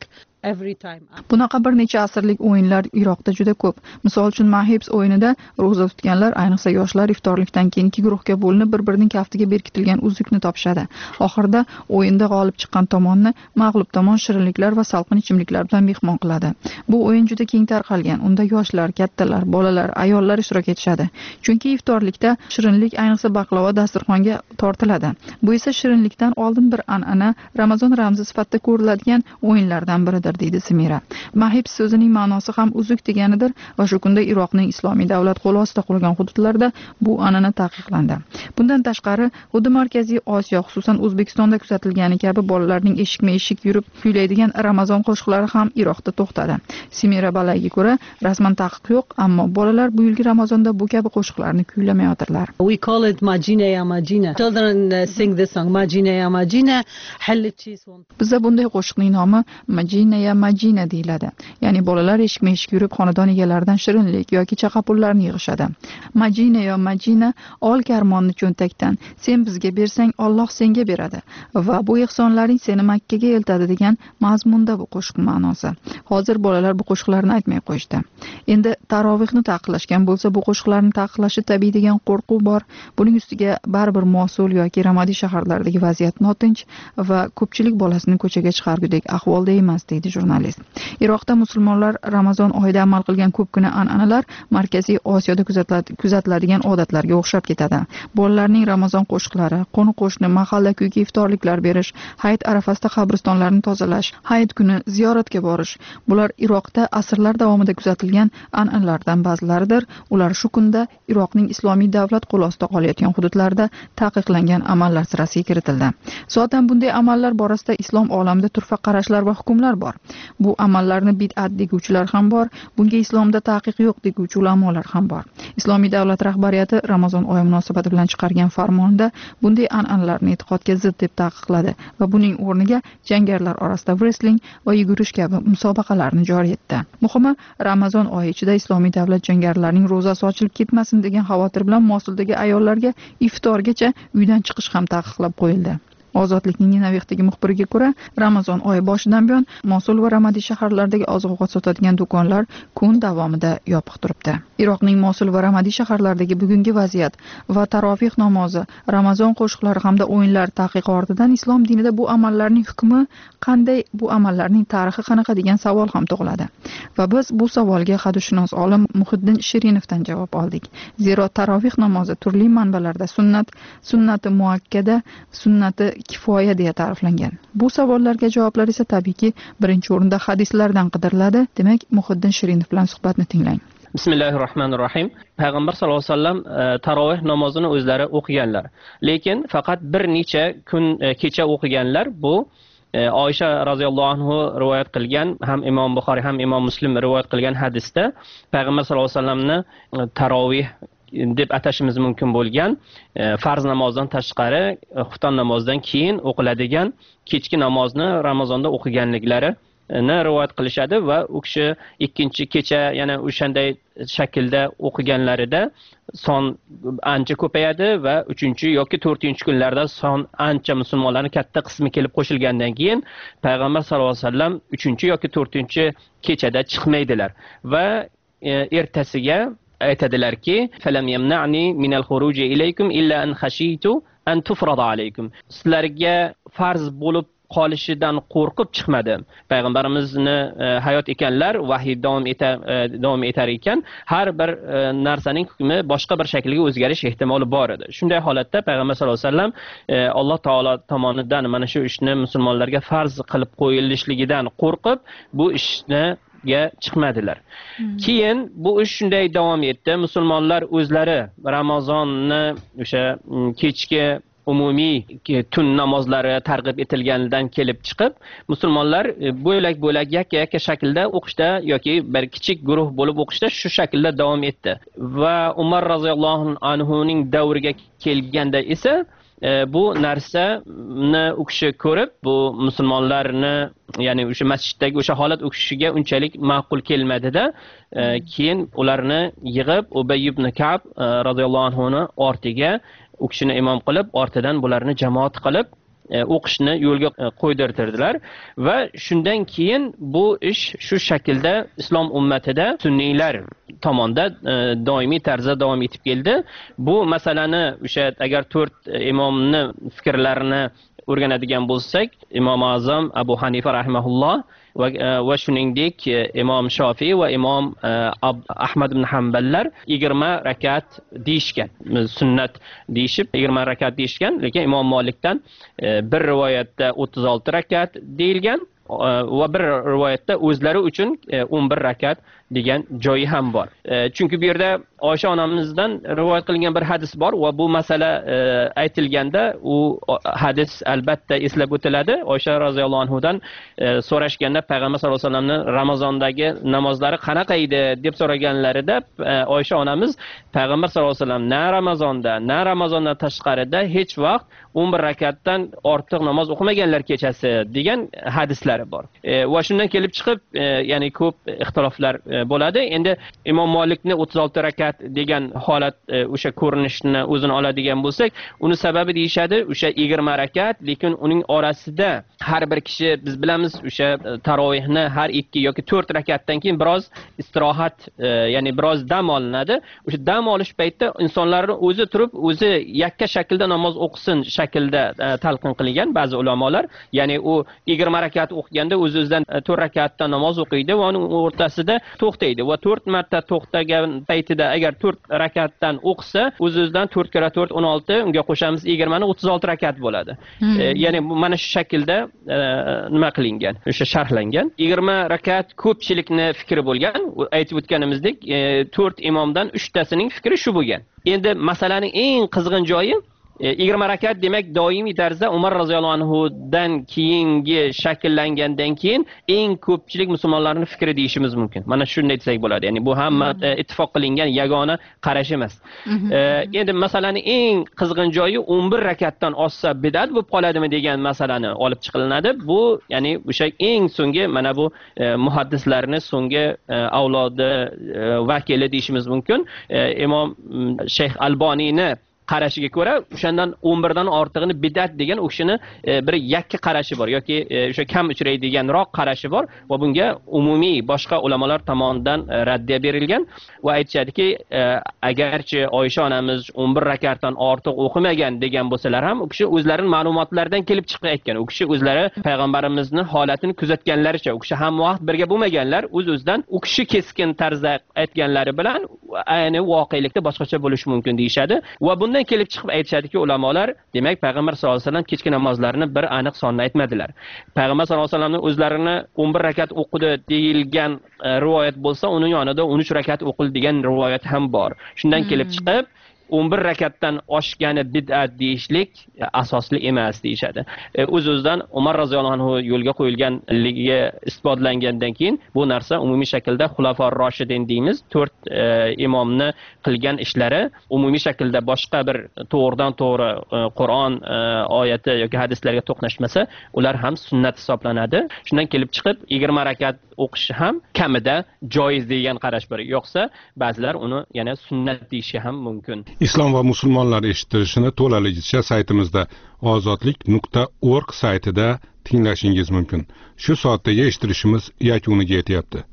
S3: Bunaqa bir necha asrlik o'yinlar Iroqda juda ko'p. Misol uchun Mahips o'yinida ro'za tutganlar, ayniqsa yoshlar iftorlikdan keyin 2 guruhga bo'linib bir-birining kaftiga berkitilgan uzukni topishadi. Oxirida o'yinda g'olib chiqqan tomonni mag'lub tomon shirinliklar va salqin ichimliklar bilan mehmon qiladi. Bu o'yin juda keng tarqalgan. Unda yoshlar, kattalar, bolalar, ayollar ishtirok etishadi. Chunki iftorlikda shirinlik, ayniqsa baklava dasturxonga tortiladi. Bu esa shirinlikdan oldin bir an'ana, Ramazon ramzi sifatida ko'riladigan o'yinlardan biridir, deydi Simira. Mahips so'zining ma'nosi ham uzuk deganidir va shu kunda Iroqning islomiy davlat qo'l ostida qolgan hududlarda bu an'ana taqiqlandi. Bundan tashqari, xuddi Markaziy Osiyo, xususan O'zbekistonda kuzatilgani kabi bolalarning eshikma-eshik yurib kuylaydigan Ramazon qo'shiqlari ham Iroqda to'xtadi. Simira Balayga ko'ra, rasman taqiq yo'q, ammo bolalar bu yilgi Ramazonda bu kabi qo'shiqlarni kuylamayotirlar.
S15: We call it Majina ya Majina. Children sing this song, Majina ya Majina.
S3: Bizda bunday qo'shiqning nomi Majina ya Majina deyiladi. Ya'ni bolalar eshikma-eshik yurib xonadon egalaridan shirinlik yoki chaqa pullarni yig'ishadi. Majina ya Majina, ol karmonni cho'ntakdan, sen bizga bersang Alloh senga beradi va bu ehsonlaring seni Makkaga eltadi degan mazmunda bu qo'shiq ma'nosi. Hozir bolalar bu qo'shiqlarni aytmay qo'yishdi. Endi tarovehni taqiqlashgan bo'lsa, bu qo'shiqlarni taqiqlashi tabiiy degan qo'rquv bor. Buning ustiga baribir Mosul yoki Ramadi shaharlaridagi vaziyat notinch va ko'pchilik bolasini ko'chaga chiqargudek ahvolda emas, deydi jurnalist. Iroqda musulmonlar Ramazon oyida amal qilgan ko'pgina an'analar Markaziy Osiyoda kuzatiladigan odatlarga o'xshab ketadi. Bolalarning Ramazon qo'shiqlari, qo'ni-qo'shni mahalla kuyga iftorliklar berish, hayit arafasida qabristonlarni tozalash, hayit kuni ziyoratga borish. Bular Iroqda asrlar davomida kuzatilgan an'analardan ba'zilaridir. Ular shu kunda Iroqning islomiy davlat qo'l ostida qolayotgan hududlarda taqiqlangan amallar sirasiga kiritildi. Zotan bunday amallar borasida islom olamida turfa qarashlar va hukmlar bor. Bu amallarni bid'at deguvchilar ham bor, bunga islomda taqiq yo'q deguvchi ulamolar ham bor. Islomiy davlat rahbariyati Ramazon oyi munosabati bilan chiqargan farmonida bunday an'analarni e'tiqodga zid deb taqiqladi va buning o'rniga jangarilar orasida wrestling va yugurish kabi musobaqalarni joriy etdi. Muhimi, Ramazon oyi ichida islomiy davlat jangarilarining ro'zasi ochilib ketmasin degan xavotir bilan Mosuldagi ayollarga iftorgacha uydan chiqish ham taqiqlab qo'yildi. Ozodlikning Nenavihdagi muxbiriga ko'ra, Ramazon oyi boshidan buyon Mosul va Ramadi shaharlaridagi oziq-ovqat sotadigan do'konlar kun davomida yopiq turibdi. Iroqning Mosul va Ramadi shaharlaridagi bugungi vaziyat va tarovih namozi, Ramazon qo'shiqlari hamda o'yinlar taqiqi ortidan islom dinida bu amallarning hukmi qanday, bu amallarning tarixi qanaqa degan savol ham tug'iladi. Va biz bu savolga hadisshunos olim Muhiddin Shirinovdan javob oldik. Zero tarovih namozi turli manbalarda sunnati muakkada, sunnati kifoya deya ta'riflangan. Bu savollarga javoblar esa tabiiyki birinchi o'rinda hadislardan qidiriladi. Demak, Muhiddin Shirinov bilan suhbatni tinglang.
S16: Bismillahirrohmanirrohim. Payg'ambar sollallohu alayhi vasallam tarovih namozini o'zlari o'qiganlar. Lekin faqat bir necha kun kecha o'qiganlar. Bu Oysha roziyallohu anhu rivoyat qilgan, ham Imom Buxoriy ham Imom Muslim rivoyat qilgan hadisda Payg'ambar sollallohu alayhi vasallamni tarovih deb atashimiz mumkin bo'lgan farz namozdan tashqari xufton namozidan keyin o'qiladigan kechki namozni Ramazonda o'qiganliklari rivoyat qilishadi va u kishi ikkinchi kecha yana o'shanday shaklda o'qiganlarida son ancha ko'payadi va 3 yoki 4 kunlarda son ancha musulmonlarning katta qismi kelib qo'shilgandan keyin Payg'ambar sollallohu alayhi vasallam 3 yoki 4 kechada chiqmaydilar va ertasiga aytadilarki falam yamna'ni min al-khuruji ilaykum illa an khashitu an tufrada alaykum. Sizlarga farz bo'lib qolishidan qo'rqib chiqmadim. Payg'ambarimizni hayot ekanlar, vahiy davom etar ekan, har bir narsaning hukmi boshqa bir shaklga o'zgarish ehtimoli bor edi. Shunday holatda Payg'ambar sollallohu alayhi vasallam Alloh taolo tomonidan mana shu ishni musulmonlarga farz qilib qo'yilishligidan qo'rqib bu ishni chiqmadilar. Keyin bu ish shunday davom etdi. Musulmonlar o'zlari Ramazonni o'sha kechki umumiy tun namozlari targ'ib etilganidan kelib chiqib, musulmonlar bo'lak-bo'lak yakka shaklda o'qishda yoki bir kichik guruh bo'lib o'qishda shu shaklda davom etdi. Va Umar roziyallohu anhuning davriga kelganda esa bu narsani u kishi ko'rib, bu musulmonlarni, ya'ni o'sha masjiddagi o'sha holat u kishiga unchalik ma'qul kelmadi-da, keyin ularni yig'ib Ubay ibn Ka'b roziyallohu anhuni ortiga u kishini imom qilib, ortidan bularni jamoat qilib o'qishni yo'lga qo'ydirtirdilar va shundan keyin bu ish shu shaklda islom ummatida sunniylar tomonidan doimiy tarzda davom etib keldi. Bu masalani o'sha agar 4 imomni fikrlarini o'rganadigan bo'lsak, Imom Azam Abu Hanifa rahimahulloh va shuningdek Imom Shofiy va Imom Ahmad ibn Hanballar 20 rakat deyishgan. Sunnat deyishib 20 rakat deyishgan, lekin Imom Malikdan bir rivoyatda 36 rakat deyilgan va bir rivoyatda o'zlari uchun 11 rakat degan joyi ham bor. Chunki bu yerda Oysha onamizdan rivoyat qilingan bir hadis bor va bu masala aytilganda u hadis albatta eslab o'tiladi. Oysha roziyallohu anhudan so'rashganda Payg'ambar sollallohu alayhi vasallamning Ramazondagi namozlari qanaqa edi deb so'raganlarida Oysha onamiz Payg'ambar sollallohu alayhi vasallam na Ramazondan tashqarida hech vaqt 11 rakatdan ortiq namoz o'qimaganlar kechasi degan hadislari bor. Va shundan kelib chiqib, ya'ni ko'p ixtiloflar bo'ladi. Endi Imom Malikni 36 rakat degan holat o'sha ko'rinishni o'zini oladigan bo'lsak, uni sababi deyshadi o'sha 20 rakat, lekin uning orasida har bir kishi biz bilamiz o'sha tarovihni har 2 yoki 4 rakatdan keyin biroz istirohat, ya'ni biroz dam olinadi. O'sha dam olish paytida insonlarning o'zi turib, o'zi yakka shaklda namoz o'qisin shaklda talqin qilgan ba'zi ulamolar. Ya'ni u 20 rakat o'qiganda o'z-o'zidan 4 rakatdan namoz o'qiydi va uning o'rtasida to'xtaydi va 4 marta to'xtagan paytida agar 4 rakatdan o'qisa, o'z-o'zidan 4 × 4 16, unga qo'shamiz 20 ni 36 rakat bo'ladi. Ya'ni mana shu shaklda nima qilingan, o'sha sharhlangan. 20 rakat ko'pchilikni fikri bo'lgan. Aytib o'tganimizdek, 4 imomdan 3 tasining fikri shu bo'lgan. Endi masalaning eng qizg'in joyi 20 rakat demak doimiy tarzda Umar roziyallohu anhudan keyingi shakllangandan keyin eng ko'pchilik musulmonlarning fikri deyishimiz mumkin. Mana shunday desak bo'ladi. Ya'ni bu hamma ittifoq qilingan yagona qarash emas. Endi masalaning eng qizg'in joyi 11 rakatdan oshsa bidat bo'lib qoladimi degan masalani olib chiqilinadi. Bu ya'ni o'sha eng so'nggi mana bu muhaddislarning so'nggi avlodi vakili deyishimiz mumkin. Imom Shayx Alboniyni qarashiga ko'ra o'shandan 11 dan ortig'ini bid'at degan u kishini bir yakka qarashi bor yoki o'sha kam uchraydiganroq qarashi bor va bunga umumiy boshqa ulamolar tomonidan raddiya berilgan va aytishadiki agarchi Oysha onamiz 11 rakatdan ortiq o'qimagan degan bo'lsalar ham u kishi o'zlarining ma'lumotlaridan kelib chiqib aytgan. U kishi o'zlari payg'ambarimizni holatini kuzatganlaricha, u kishi ham vaqt birga bo'lmaganlar, o'z-o'zidan u kishi keskin tarzda aytganlari bilan ayni voqelikda boshqacha bo'lishi mumkin deyshadi va bundan kelib chiqib aytishadiki ulamolar, demak payg'ambar sollallohu alayhi vasallam kechki namozlarini bir aniq sonni aytmadilar. Payg'ambar sollallohu alayhi vasallamning o'zlarini 11 rakat o'qidi deyilgan rivoyat bo'lsa, uning yonida 13 rakat o'qildi degan rivoyat ham bor. Shundan kelib chiqib 11 rakatdan oshgani bid'at deyishlik asosli emas deyshadi. O'z-o'zidan Umar roziyallohu anhu yo'lga qo'yilganligi isbotlangandan keyin bu narsa umumiy shaklda Xulafor Roshidin deymiz, 4 imomni qilgan ishlari umumiy shaklda boshqa bir to'g'ridan to'g'ri Qur'on oyati yoki hadislarga to'qnashmasa, ular ham sunnat hisoblanadi. Shundan kelib chiqib 20 rakat o'qish ham kamida joiz degan qarash bor. Yo'qsa ba'zilar uni yana sunnat deyishi ham mumkin.
S1: Islom va musulmonlar eshittirishini to'laligicha saytimizda ozodlik.org saytida tinglashingiz mumkin. Shu soatdagi eshittirishimiz yakuniga yetyapti.